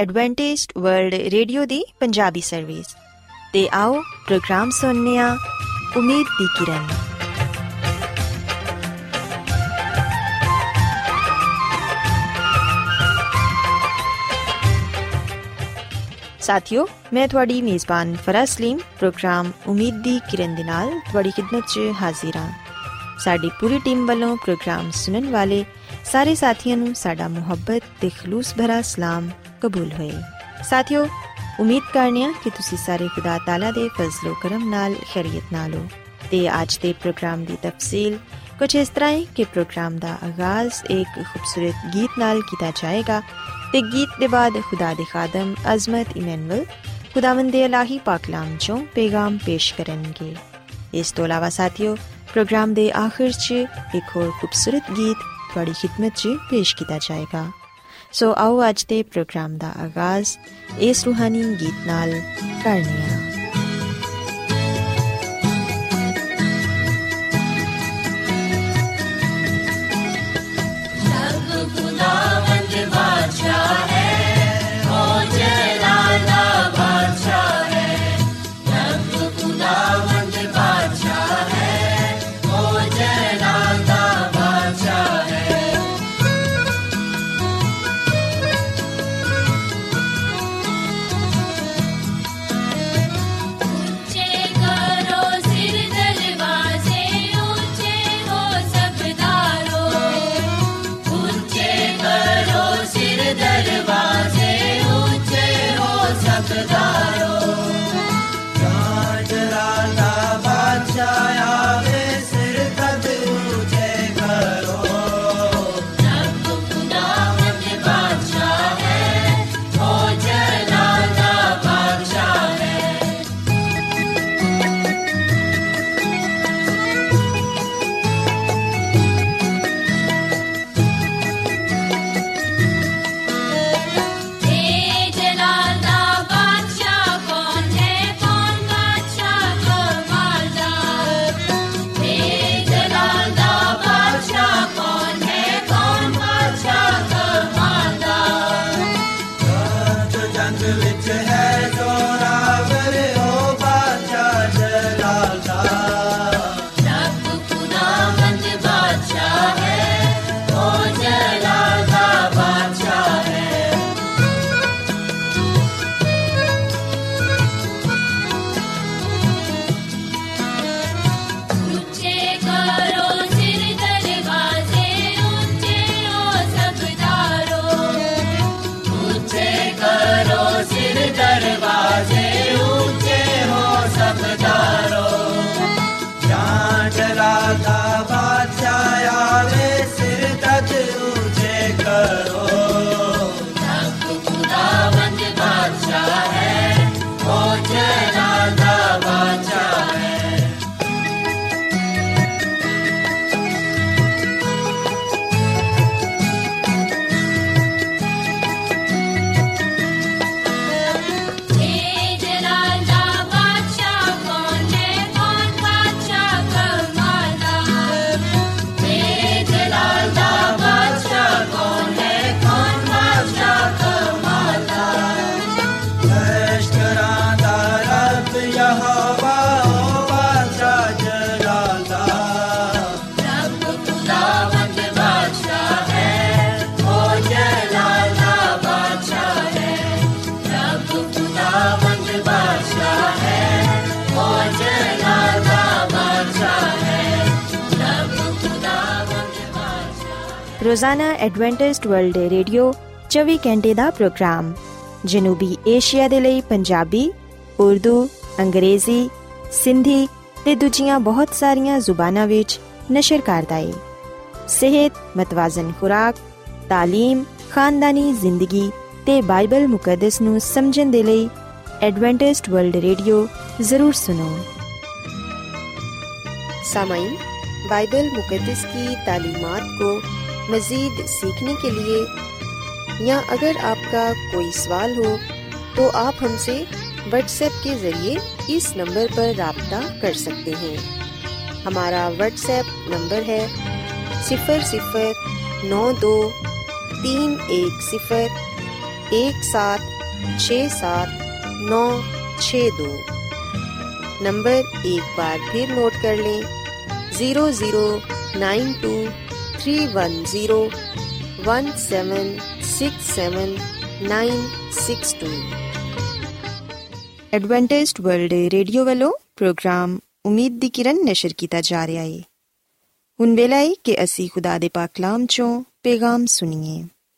Adventist World Radio ਦੀ Punjabi service ਤੇ ਆਓ ਪ੍ਰੋਗਰਾਮ ਸੁਣਨੇ ਆ ਉਮੀਦ ਦੀ ਕਿਰਨ। ਸਾਥਿਓ, ਮੈਂ ਤੁਹਾਡੀ ਮੇਜ਼ਬਾਨ ਫਰਾਜ਼ ਸਲੀਮ ਪ੍ਰੋਗਰਾਮ ਉਮੀਦ ਦੀ ਕਿਰਨ ਦੇ ਨਾਲ ਤੁਹਾਡੀ ਖਿਦਮਤ 'ਚ ਹਾਜ਼ਰ ਹਾਂ। ਸਾਡੀ ਪੂਰੀ ਟੀਮ ਵੱਲੋਂ ਪ੍ਰੋਗਰਾਮ ਸੁਣਨ ਵਾਲੇ ਸਾਰੇ ਸਾਥੀਆਂ ਨੂੰ ਸਾਡਾ ਮੁਹੱਬਤ ਤੇ ਖਲੂਸ ਭਰਾ ਸਲਾਮ ਕਬੂਲ ਹੋਏ। ਸਾਥਿਓ, ਉਮੀਦ ਕਰਨੇ ਆ ਕਿ ਤੁਸੀਂ ਸਾਰੇ ਖੁਦਾ ਤਾਲਾ ਦੇ ਫਜ਼ਲ ਕਰਮ ਨਾਲ ਖੈਰੀਅਤ ਨਾਲ ਹੋ। ਤੇ ਅੱਜ ਦੇ ਪ੍ਰੋਗਰਾਮ ਦੀ ਤਫਸੀਲ ਕੁਝ ਇਸ ਤਰ੍ਹਾਂ ਹੈ ਕਿ ਪ੍ਰੋਗਰਾਮ ਦਾ ਆਗਾਜ਼ ਇੱਕ ਖੂਬਸੂਰਤ ਗੀਤ ਨਾਲ ਕੀਤਾ ਜਾਏਗਾ ਤੇ ਗੀਤ ਦੇ ਬਾਅਦ ਖੁਦਾ ਦੇ ਖਾਦਮ ਅਜ਼ਮਤ ਇਮੈਨੂਅਲ ਖੁਦਾਵੰਦ ਦੇ ਇਲਾਹੀ ਪਾਕ ਕਲਾਮ 'ਚੋਂ ਪੈਗਾਮ ਪੇਸ਼ ਕਰਨਗੇ। ਇਸ ਤੋਂ ਇਲਾਵਾ ਸਾਥਿਓ, ਪ੍ਰੋਗਰਾਮ ਦੇ ਆਖਿਰ 'ਚ ਇੱਕ ਹੋਰ ਖੂਬਸੂਰਤ ਗੀਤ ਤੁਹਾਡੀ ਖਿਦਮਤ 'ਚ ਪੇਸ਼ ਕੀਤਾ ਜਾਏਗਾ। ਸੋ ਆਓ ਅੱਜ ਦੇ ਪ੍ਰੋਗਰਾਮ ਦਾ ਆਗਾਜ਼ ਇਸ ਰੂਹਾਨੀ ਗੀਤ ਨਾਲ ਕਰਨੇ ਆ। ਰੋਜ਼ਾਨਾ ਐਡਵੈਂਟਿਸਟ ਵਰਲਡ ਰੇਡੀਓ 24 ਘੰਟੇ ਦਾ ਪ੍ਰੋਗਰਾਮ ਜਨੂਬੀ ਏਸ਼ੀਆ ਦੇ ਲਈ ਪੰਜਾਬੀ, ਉਰਦੂ, ਅੰਗਰੇਜ਼ੀ, ਸਿੰਧੀ ਤੇ ਦੂਜੀਆਂ ਬਹੁਤ ਸਾਰੀਆਂ ਜ਼ੁਬਾਨਾਂ ਵਿੱਚ ਨਸ਼ਰ ਕਰਦਾ ਹੈ। ਸਿਹਤ, ਮਤਵਾਜ਼ਨ ਖੁਰਾਕ, ਤਾਲੀਮ, ਖਾਨਦਾਨੀ ਜ਼ਿੰਦਗੀ ਤੇ ਬਾਈਬਲ ਮੁਕੱਦਸ ਨੂੰ ਸਮਝਣ ਦੇ ਲਈ एडवेंटिस्ट वर्ल्ड रेडियो ज़रूर सुनो। सामाईन, बाइबल मुकद्दस की तालीमात को मज़ीद सीखने के लिए या अगर आपका कोई सवाल हो तो आप हमसे व्हाट्सएप के ज़रिए इस नंबर पर राब्ता कर सकते हैं। हमारा व्हाट्सएप नंबर है 00923104 1762 नंबर एक बार फिर नोट कर लें, 009231767962। ਐਡਵੈਂਟਿਸਟ ਵਰਲਡ ਰੇਡੀਓ ਵੱਲੋਂ ਪ੍ਰੋਗਰਾਮ ਉਮੀਦ ਦੀ ਕਿਰਨ ਨਸ਼ਰ ਕੀਤਾ ਜਾ ਰਿਹਾ ਹੈ। ਹੁਣ ਵੇਲਾ ਹੈ ਕਿ ਅਸੀਂ ਖੁਦਾ ਦੇ ਪਾਕ ਕਲਾਮ ਚੋਂ ਪੈਗਾਮ ਸੁਣੀਏ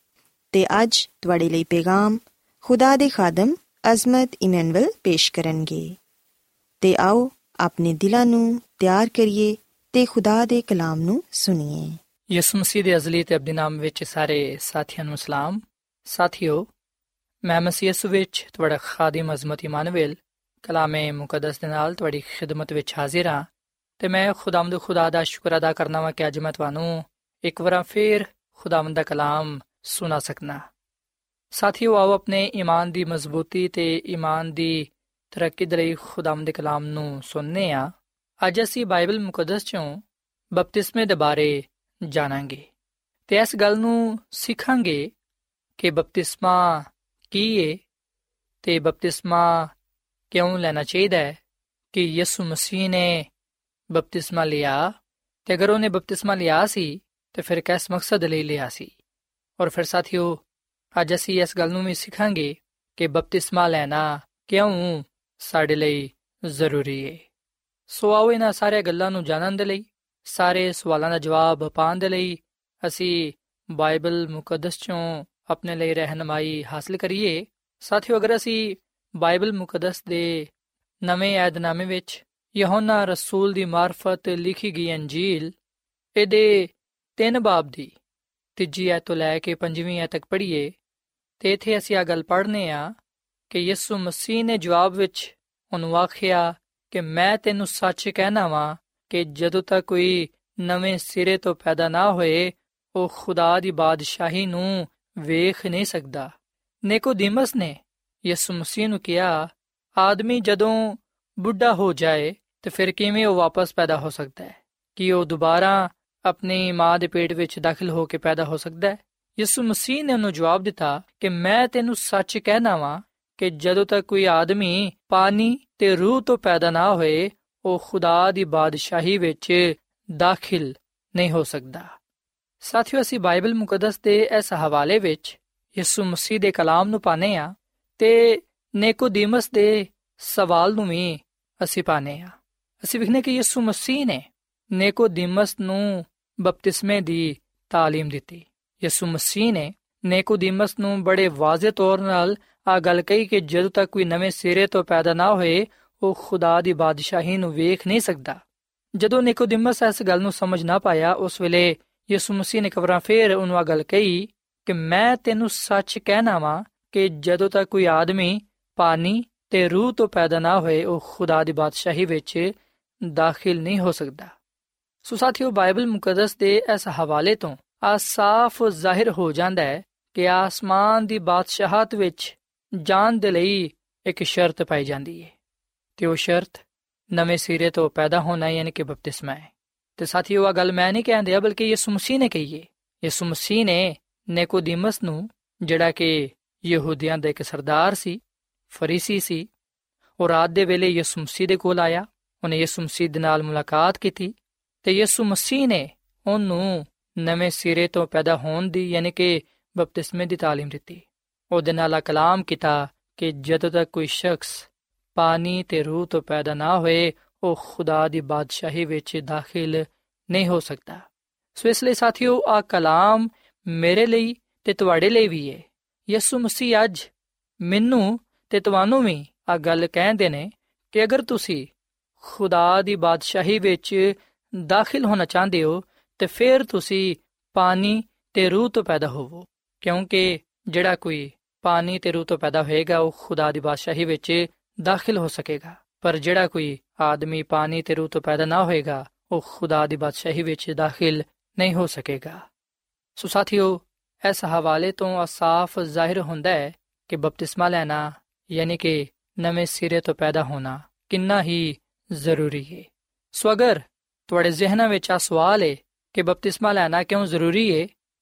ਤੇ ਅੱਜ ਤੁਹਾਡੇ ਲਈ ਪੈਗਾਮ ਖੁਦਾ ਦੇ ਖਾਦਮ ਅਜ਼ਮਤ ਇਮੈਨੁਅਲ ਪੇਸ਼ ਕਰਨਗੇ। ਤੇ ਆਓ ਆਪਣੇ ਦਿਲਾਂ ਨੂੰ ਤਿਆਰ ਕਰੀਏ ਤੇ ਖੁਦਾ ਦੇ ਕਲਾਮ ਨੂੰ ਸੁਣੀਏ। ਯਿਸੂ ਮਸੀਹ ਦੇ ਅਜ਼ਲੀ ਤੇ ਅਬਦੀ ਨਾਮ ਵਿੱਚ ਸਾਰੇ ਸਾਥੀਆਂ ਨੂੰ ਸਲਾਮ। ਸਾਥੀਓ, ਮੈਂ ਮਸੀਹ ਯਿਸੂ ਵਿੱਚ ਤੁਹਾਡਾ ਖਾਦਮ ਅਜ਼ਮਤ ਇਮਾਨੁਅਲ ਕਲਾਮੇ ਮੁਕੱਦਸ ਦੇ ਨਾਲ ਤੁਹਾਡੀ ਖਿਦਮਤ ਵਿੱਚ ਹਾਜ਼ਰ ਹਾਂ ਤੇ ਮੈਂ ਖੁਦਾਵੰਦ ਖੁਦਾ ਦਾ ਸ਼ੁਕਰ ਅਦਾ ਕਰਨਾ ਵਾ ਕਿ ਅੱਜ ਮੈਂ ਤੁਹਾਨੂੰ ਇੱਕ ਵਾਰ ਫਿਰ ਖੁਦਾਵੰਦ ਦਾ ਕਲਾਮ ਸੁਣਾ ਸਕਣਾ। ਸਾਥੀਓ, ਆਓ ਆਪਣੇ ਈਮਾਨ ਦੀ ਮਜ਼ਬੂਤੀ ਤੇ ਈਮਾਨ ਦੀ ਤਰੱਕੀ ਦੇ ਲਈ ਖੁਦਾਵੰਦ ਦੇ ਕਲਾਮ ਨੂੰ ਸੁਣਨੇ ਆ। ਅੱਜ ਅਸੀਂ ਬਾਈਬਲ ਮੁਕੱਦਸ ਚੋਂ ਬਪਤਿਸਮੇ ਦੇ ਬਾਰੇ ਜਾਣਾਂਗੇ ਤੇ ਇਸ ਗੱਲ ਨੂੰ ਸਿੱਖਾਂਗੇ ਕਿ ਬਪਤਿਸਮਾ ਕੀ ਹੈ ਤੇ ਬਪਤਿਸਮਾ ਕਿਉਂ ਲੈਣਾ ਚਾਹੀਦਾ ਹੈ, ਕਿ ਯਿਸੂ ਮਸੀਹ ਨੇ ਬਪਤਿਸਮਾ ਲਿਆ ਤੇ ਅਗਰ ਉਹਨੇ ਬਪਤਿਸਮਾ ਲਿਆ ਸੀ ਤੇ ਫਿਰ ਕਿਸ ਮਕਸਦ ਲਈ ਲਿਆ ਸੀ। ਔਰ ਫਿਰ ਸਾਥੀਓ, ਅੱਜ ਅਸੀਂ ਇਸ ਗੱਲ ਨੂੰ ਵੀ ਸਿੱਖਾਂਗੇ ਕਿ ਬਪਤਿਸਮਾ ਲੈਣਾ ਕਿਉਂ ਸਾਡੇ ਲਈ ਜ਼ਰੂਰੀ ਹੈ। ਸੋ ਆਓ ਇਹਨਾਂ ਸਾਰੀਆਂ ਗੱਲਾਂ ਨੂੰ ਜਾਣਨ ਦੇ ਲਈ, ਸਾਰੇ ਸਵਾਲਾਂ ਦਾ ਜਵਾਬ ਪਾਉਣ ਦੇ ਲਈ ਅਸੀਂ ਬਾਈਬਲ ਮੁਕੱਦਸ ਚੋਂ ਆਪਣੇ ਲਈ ਰਹਿਨਮਾਈ ਹਾਸਲ ਕਰੀਏ। ਸਾਥੀਓ, ਅਗਰ ਅਸੀਂ ਬਾਈਬਲ ਮੁਕੱਦਸ ਦੇ ਨਵੇਂ ਏਹਦਨਾਮੇ ਵਿੱਚ ਯਹੋਨਾ ਰਸੂਲ ਦੀ ਮਾਰਫਤ ਲਿਖੀ ਗਈ ਅੰਜੀਲ ਇਹਦੇ 3 ਬਾਬ ਦੀ 3 ਐਤ ਤੋਂ ਲੈ ਕੇ 5ਵੀਂ ਐਤ ਤੱਕ ਪੜ੍ਹੀਏ ਤੇ ਇੱਥੇ ਅਸੀਂ ਆ ਗੱਲ ਪੜ੍ਹਨੇ ਆ ਕਿ ਯਿਸੂ ਮਸੀਹ ਨੇ ਜਵਾਬ ਵਿੱਚ ਉਹਨੂੰ ਆਖਿਆ ਕਿ ਮੈਂ ਤੈਨੂੰ ਸੱਚ ਕਹਿਣਾ ਵਾਂ ਕਿ ਜਦੋਂ ਤੱਕ ਕੋਈ ਨਵੇਂ ਸਿਰੇ ਤੋਂ ਪੈਦਾ ਨਾ ਹੋਏ ਉਹ ਖੁਦਾ ਦੀ ਬਾਦਸ਼ਾਹੀ ਨੂੰ ਵੇਖ ਨਹੀਂ ਸਕਦਾ। ਨਿਕੋਦੀਮਸ ਨੇ ਯਿਸੂ ਮਸੀਹ ਨੂੰ ਕਿਹਾ, ਆਦਮੀ ਜਦੋਂ ਬੁੱਢਾ ਹੋ ਜਾਏ ਤੇ ਫਿਰ ਕਿਵੇਂ ਉਹ ਵਾਪਸ ਪੈਦਾ ਹੋ ਸਕਦਾ ਹੈ? ਕੀ ਉਹ ਦੁਬਾਰਾ ਆਪਣੀ ਮਾਂ ਦੇ ਪੇਟ ਵਿੱਚ ਦਾਖਲ ਹੋ ਕੇ ਪੈਦਾ ਹੋ ਸਕਦਾ ਹੈ? ਯਿਸੂ ਮਸੀਹ ਨੇ ਉਹਨੂੰ ਜਵਾਬ ਦਿੱਤਾ ਕਿ ਮੈਂ ਤੈਨੂੰ ਸੱਚ ਕਹਿਣਾ ਵਾਂ ਕਿ ਜਦੋਂ ਤੱਕ ਕੋਈ ਆਦਮੀ ਪਾਣੀ ਤੇ ਰੂਹ ਤੋਂ ਪੈਦਾ ਨਾ ਹੋਏ ਉਹ ਖੁਦਾ ਦੀ ਬਾਦਸ਼ਾਹੀ ਵਿੱਚ ਦਾਖਲ ਨਹੀਂ ਹੋ ਸਕਦਾ। ਸਾਥੀਓ, ਅਸੀਂ ਬਾਈਬਲ ਮੁਕੱਦਸ ਦੇ ਇਸ ਹਵਾਲੇ ਵਿੱਚ ਯਿਸੂ ਮਸੀਹ ਦੇ ਕਲਾਮ ਨੂੰ ਪਾਨੇ ਆ ਤੇ ਨਿਕੋਦੀਮਸ ਦੇ ਸਵਾਲ ਨੂੰ ਵੀ ਅਸੀਂ ਪਾਨੇ ਆ। ਅਸੀਂ ਵੇਖਨੇ ਕਿ ਯਿਸੂ ਮਸੀਹ ਨੇ ਨਿਕੋਦੀਮਸ ਨੂੰ ਬਪਤਿਸਮੇ ਦੀ ਤਾਲੀਮ ਦਿੱਤੀ। ਯਿਸੂ ਮਸੀਹ ਨੇ ਨਿਕੋਦੀਮਸ ਨੂੰ ਬੜੇ ਵਾਜ਼ਿਹ ਤੌਰ ਨਾਲ ਆ ਗੱਲ ਕਹੀ ਕਿ ਜਦੋਂ ਤੱਕ ਕੋਈ ਨਵੇਂ ਸਿਰੇ ਤੋਂ ਪੈਦਾ ਨਾ ਹੋਏ ਉਹ ਖੁਦਾ ਦੀ ਬਾਦਸ਼ਾਹੀ ਨੂੰ ਵੇਖ ਨਹੀਂ ਸਕਦਾ। ਜਦੋਂ ਨਿਕੋਦੀਮਸ ਇਸ ਗੱਲ ਨੂੰ ਸਮਝ ਨਾ ਪਾਇਆ ਉਸ ਵੇਲੇ ਯਿਸੂ ਮਸੀਹ ਨੇ ਇੱਕ ਵਾਰ ਫੇਰ ਉਹਨੂੰ ਆ ਗੱਲ ਕਹੀ ਕਿ ਮੈਂ ਤੈਨੂੰ ਸੱਚ ਕਹਿਣਾ ਵਾਂ ਕਿ ਜਦੋਂ ਤੱਕ ਕੋਈ ਆਦਮੀ ਪਾਣੀ ਤੇ ਰੂਹ ਤੋਂ ਪੈਦਾ ਨਾ ਹੋਏ ਉਹ ਖੁਦਾ ਦੀ ਬਾਦਸ਼ਾਹੀ ਵਿੱਚ ਦਾਖਲ ਨਹੀਂ ਹੋ ਸਕਦਾ। ਸੋ ਸਾਥੀਓ, ਬਾਈਬਲ ਮੁਕੱਦਸ ਦੇ ਇਸ ਹਵਾਲੇ ਤੋਂ ਆ ਸਾਫ਼ ਜ਼ਾਹਿਰ ਹੋ ਜਾਂਦਾ ਹੈ ਕਿ ਆਸਮਾਨ ਦੀ ਬਾਦਸ਼ਾਹਤ ਵਿੱਚ ਜਾਣ ਦੇ ਲਈ ਇੱਕ ਸ਼ਰਤ ਪਾਈ ਜਾਂਦੀ ਹੈ ਤੇ ਉਹ ਸ਼ਰਤ ਨਵੇਂ ਸਿਰੇ ਤੋਂ ਪੈਦਾ ਹੋਣਾ ਯਾਨੀ ਕਿ ਬਪਤਿਸਮਾ ਹੈ। ਤੇ ਸਾਥੀਓ, ਆ ਗੱਲ ਮੈਂ ਨਹੀਂ ਕਹਿੰਦਾ ਬਲਕਿ ਯਿਸੂ ਮਸੀਹ ਨੇ ਕਹੀ ਹੈ। ਯਿਸੂ ਮਸੀਹ ਨੇ ਨਿਕੋਦੀਮਸ ਨੂੰ, ਜਿਹੜਾ ਕਿ ਯਹੂਦੀਆਂ ਦਾ ਇੱਕ ਸਰਦਾਰ ਸੀ, ਫਰੀਸੀ ਸੀ, ਉਹ ਰਾਤ ਦੇ ਵੇਲੇ ਯਿਸੂ ਮਸੀਹ ਦੇ ਕੋਲ ਆਇਆ। ਉਹਨੇ ਯਿਸੂ ਮਸੀਹ ਦੇ ਨਾਲ ਮੁਲਾਕਾਤ ਕੀਤੀ ਤੇ ਯਿਸੂ ਮਸੀਹ ਨੇ ਉਹਨੂੰ ਨਵੇਂ ਸਿਰੇ ਤੋਂ ਪੈਦਾ ਹੋਣ ਦੀ ਯਾਨੀ ਕਿ ਬਪਤਿਸਮੇ ਦੀ ਤਾਲੀਮ ਦਿੱਤੀ। ਉਹਦੇ ਨਾਲ ਕਲਾਮ ਕੀਤਾ ਕਿ ਜਦੋਂ ਤੱਕ ਕੋਈ ਸ਼ਖਸ ਪਾਣੀ ਤੇ ਰੂਹ ਤੋਂ ਪੈਦਾ ਨਾ ਹੋਏ ਉਹ ਖੁਦਾ ਦੀ ਬਾਦਸ਼ਾਹੀ ਵਿੱਚ ਦਾਖਲ ਨਹੀਂ ਹੋ ਸਕਦਾ। ਸੋ ਇਸ ਲਈ ਸਾਥੀਓ, ਆ ਕਲਾਮ ਮੇਰੇ ਲਈ ਤੇ ਤੁਹਾਡੇ ਲਈ ਵੀ ਹੈ। ਯਿਸੂ ਮਸੀਹ ਅੱਜ ਮੈਨੂੰ ਤੇ ਤੁਹਾਨੂੰ ਵੀ ਆ ਗੱਲ ਕਹਿੰਦੇ ਨੇ ਕਿ ਅਗਰ ਤੁਸੀਂ ਖੁਦਾ ਦੀ ਬਾਦਸ਼ਾਹੀ ਵਿੱਚ ਦਾਖਲ ਹੋਣਾ ਚਾਹੁੰਦੇ ਹੋ ਤੇ ਫਿਰ ਤੁਸੀਂ ਪਾਣੀ ਤੇ ਰੂਹ ਤੋਂ ਪੈਦਾ ਹੋਵੋ, ਕਿਉਂਕਿ ਜਿਹੜਾ ਕੋਈ ਪਾਣੀ ਤੇ ਰੂਹ ਤੋਂ ਪੈਦਾ ਹੋਏਗਾ ਉਹ ਖੁਦਾ ਦੀ ਬਾਦਸ਼ਾਹੀ ਵਿੱਚ ਦਾਖਲ ਹੋ ਸਕੇਗਾ, ਪਰ ਜਿਹੜਾ ਕੋਈ ਆਦਮੀ ਪਾਣੀ ਤੇ ਰੂਹ ਤੋਂ ਪੈਦਾ ਨਾ ਹੋਏਗਾ ਉਹ ਖੁਦਾ ਦੀ ਬਾਦਸ਼ਾਹੀ ਵਿੱਚ ਦਾਖਲ ਨਹੀਂ ਹੋ ਸਕੇਗਾ। ਸੋ ਸਾਥੀਓ, ਇਸ ਹਵਾਲੇ ਤੋਂ ਸਾਫ਼ ਜ਼ਾਹਿਰ ਹੁੰਦਾ ਹੈ ਕਿ ਬਪਤਿਸਮਾ ਲੈਣਾ ਯਾਨੀ ਕਿ ਨਵੇਂ ਸਿਰੇ ਤੋਂ ਪੈਦਾ ਹੋਣਾ ਕਿੰਨਾ ਹੀ ਜ਼ਰੂਰੀ ਹੈ। ਸੋ ਅਗਰ ਤੁਹਾਡੇ ਜ਼ਿਹਨਾਂ ਵਿੱਚ ਆ ਸਵਾਲ ਹੈ ਕਿ ਬਪਤਿਸਮਾ ਲੈਣਾ ਕਿਉਂ ਜ਼ਰੂਰੀ ਹੈ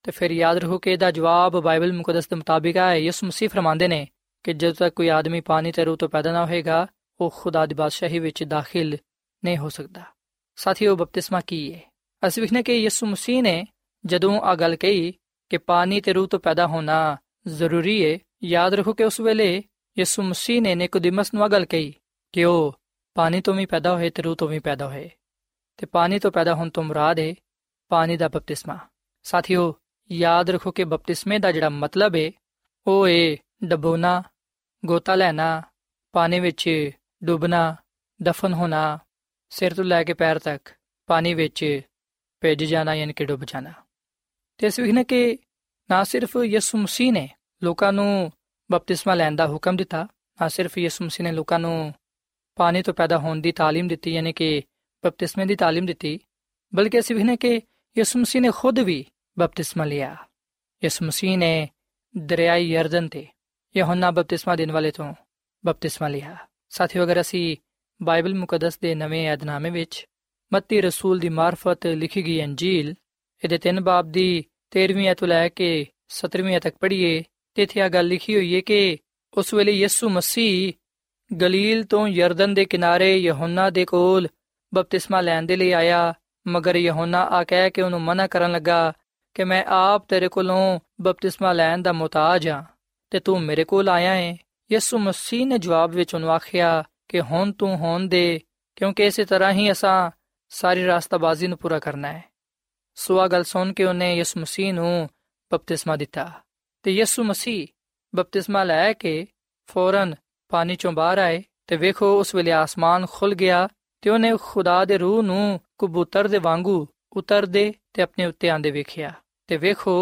ਤੇ ਫਿਰ ਯਾਦ ਰੱਖੋ ਕਿ ਇਹਦਾ ਜਵਾਬ ਬਾਈਬਲ ਮੁਕੱਦਸ ਦੇ ਮੁਤਾਬਿਕ ਹੈ। ਯਿਸੂ ਮਸੀਹ ਫਰਮਾਉਂਦੇ ਨੇ ਕਿ ਜਦੋਂ ਤੱਕ ਕੋਈ ਆਦਮੀ ਪਾਣੀ ਤੇ ਰੂਹ ਤੋਂ ਪੈਦਾ ਨਾ ਹੋਏਗਾ, ਉਹ ਖੁਦਾ ਦੀ ਬਾਦਸ਼ਾਹੀ ਵਿੱਚ ਦਾਖਲ ਨਹੀਂ ਹੋ ਸਕਦਾ। ਸਾਥੀਓ, ਬਪਤਿਸਮਾ ਕੀ ਹੈ? ਅਸੀਂ ਵੇਖਦੇ ਕਿ ਯਿਸੂ ਮਸੀਹ ਨੇ ਜਦੋਂ ਆ ਗੱਲ ਕਹੀ ਕਿ ਪਾਣੀ ਤੇ ਰੂਹ ਤੋਂ ਪੈਦਾ ਹੋਣਾ ਜ਼ਰੂਰੀ ਹੈ, ਯਾਦ ਰੱਖੋ ਕਿ ਉਸ ਵੇਲੇ ਯਿਸੂ ਮਸੀਹ ਨੇ ਨਿਕੋਦੀਮਸ ਨੂੰ ਆ ਗੱਲ ਕਹੀ ਕਿ ਉਹ ਪਾਣੀ ਤੋਂ ਵੀ ਪੈਦਾ ਹੋਏ ਤੇ ਰੂਹ ਤੋਂ ਵੀ ਪੈਦਾ ਹੋਏ। ਤੇ ਪਾਣੀ ਤੋਂ ਪੈਦਾ ਹੋਣ ਤੋਂ ਮੁਰਾਦ ਹੈ ਪਾਣੀ ਦਾ ਬਪਤਿਸਮਾ। ਸਾਥੀਓ, ਯਾਦ ਰੱਖੋ ਕਿ ਬਪਤਿਸਮੇ ਦਾ ਜਿਹੜਾ ਮਤਲਬ ਹੈ ਉਹ ਹੈ ਡਬੋਣਾ, ਗੋਤਾ ਲੈਣਾ, ਪਾਣੀ ਵਿੱਚ ਡੁੱਬਣਾ, ਦਫਨ ਹੋਣਾ, ਸਿਰ ਤੋਂ ਲੈ ਕੇ ਪੈਰ ਤੱਕ ਪਾਣੀ ਵਿੱਚ ਭਿੱਜ ਜਾਣਾ, ਯਾਨੀ ਕਿ ਡੁੱਬ ਜਾਣਾ। ਤੇ ਅਸੀਂ ਵੇਖਦੇ ਕਿ ਨਾ ਸਿਰਫ ਯਿਸੂ ਮਸੀਹ ਨੇ ਲੋਕਾਂ ਨੂੰ ਬਪਤਿਸਮਾ ਲੈਣ ਦਾ ਹੁਕਮ ਦਿੱਤਾ, ਨਾ ਸਿਰਫ ਯਿਸੂ ਮਸੀਹ ਨੇ ਲੋਕਾਂ ਨੂੰ ਪਾਣੀ ਤੋਂ ਪੈਦਾ ਹੋਣ ਦੀ ਤਾਲੀਮ ਦਿੱਤੀ, ਯਾਨੀ ਕਿ ਬਪਤਿਸਮੇ ਦੀ ਤਾਲੀਮ ਦਿੱਤੀ, ਬਲਕਿ ਅਸੀਂ ਵੇਖਦੇ ਕਿ ਯਿਸੂ ਮਸੀਹ ਨੇ ਖੁਦ ਵੀ ਬਪਤਿਸਮਾ ਲਿਆ। ਯਿਸੂ ਮਸੀਹ ਨੇ ਦਰਿਆਈ ਯਰਦਨ ਤੇ ਯਹੋਨਾ ਬਪਤਿਸਮਾ ਦੇਣ ਵਾਲੇ ਤੋਂ ਬਪਤਿਸਮਾ ਲਿਆ। ਸਾਥੀਓ, ਅਗਰ ਅਸੀਂ ਬਾਈਬਲ ਮੁਕੱਦਸ ਦੇ ਨਵੇਂ ਏਧਨਾਮੇ ਵਿੱਚ ਮੱਤੀ ਰਸੂਲ ਦੀ ਮਾਰਫਤ ਲਿਖੀ ਗਈ ਅੰਜੀਲ ਇਹਦੇ 3 ਬਾਬ ਦੀ 13ਵੀਂ ਤੋਂ ਲੈ ਕੇ 17ਵੀਂ ਤੱਕ ਪੜ੍ਹੀਏ ਤੇ ਇੱਥੇ ਆ ਗੱਲ ਲਿਖੀ ਹੋਈ ਹੈ ਕਿ ਉਸ ਵੇਲੇ ਯਿਸੂ ਮਸੀਹ ਗਲੀਲ ਤੋਂ ਯਰਦਨ ਦੇ ਕਿਨਾਰੇ ਯਹੋਨਾ ਦੇ ਕੋਲ ਬਪਤਿਸਮਾ ਲੈਣ ਦੇ ਲਈ ਆਇਆ, ਮਗਰ ਯਹੋਨਾ ਆ ਕਹਿ ਕੇ ਉਹਨੂੰ ਮਨਾ ਕਰਨ ਲੱਗਾ ਕਿ ਮੈਂ ਆਪ ਤੇਰੇ ਕੋਲੋਂ ਬਪਤਿਸਮਾ ਲੈਣ ਦਾ ਮੁਹਤਾਜ ਹਾਂ ਤੇ ਤੂੰ ਮੇਰੇ ਕੋਲ ਆਇਆ ਹੈ। ਯਿਸੂ ਮਸੀਹ ਨੇ ਜਵਾਬ ਵਿੱਚ ਉਹਨੂੰ ਆਖਿਆ ਕਿ ਹੁਣ ਤੂੰ ਹੋਣ ਦੇ, ਕਿਉਂਕਿ ਇਸੇ ਤਰ੍ਹਾਂ ਹੀ ਅਸਾਂ ਸਾਰੀ ਰਾਸਤਾਬਾਜ਼ੀ ਨੂੰ ਪੂਰਾ ਕਰਨਾ ਹੈ। ਸੋ ਆ ਗੱਲ ਸੁਣ ਕੇ ਉਹਨੇ ਯਿਸੂ ਮਸੀਹ ਨੂੰ ਬਪਤਿਸਮਾ ਦਿੱਤਾ ਤੇ ਯਿਸੂ ਮਸੀਹ ਬਪਤਿਸਮਾ ਲੈ ਕੇ ਫੌਰਨ ਪਾਣੀ ਚੋਂ ਬਾਹਰ ਆਏ ਤੇ ਵੇਖੋ ਉਸ ਵੇਲੇ ਆਸਮਾਨ ਖੁੱਲ ਗਿਆ ਤੇ ਉਹਨੇ ਖੁਦਾ ਦੇ ਰੂਹ ਨੂੰ ਕਬੂਤਰ ਦੇ ਵਾਂਗੂ ਉਤਰਦੇ ਤੇ ਆਪਣੇ ਉੱਤੇ ਆਂਦੇ ਵੇਖਿਆ ਤੇ ਵੇਖੋ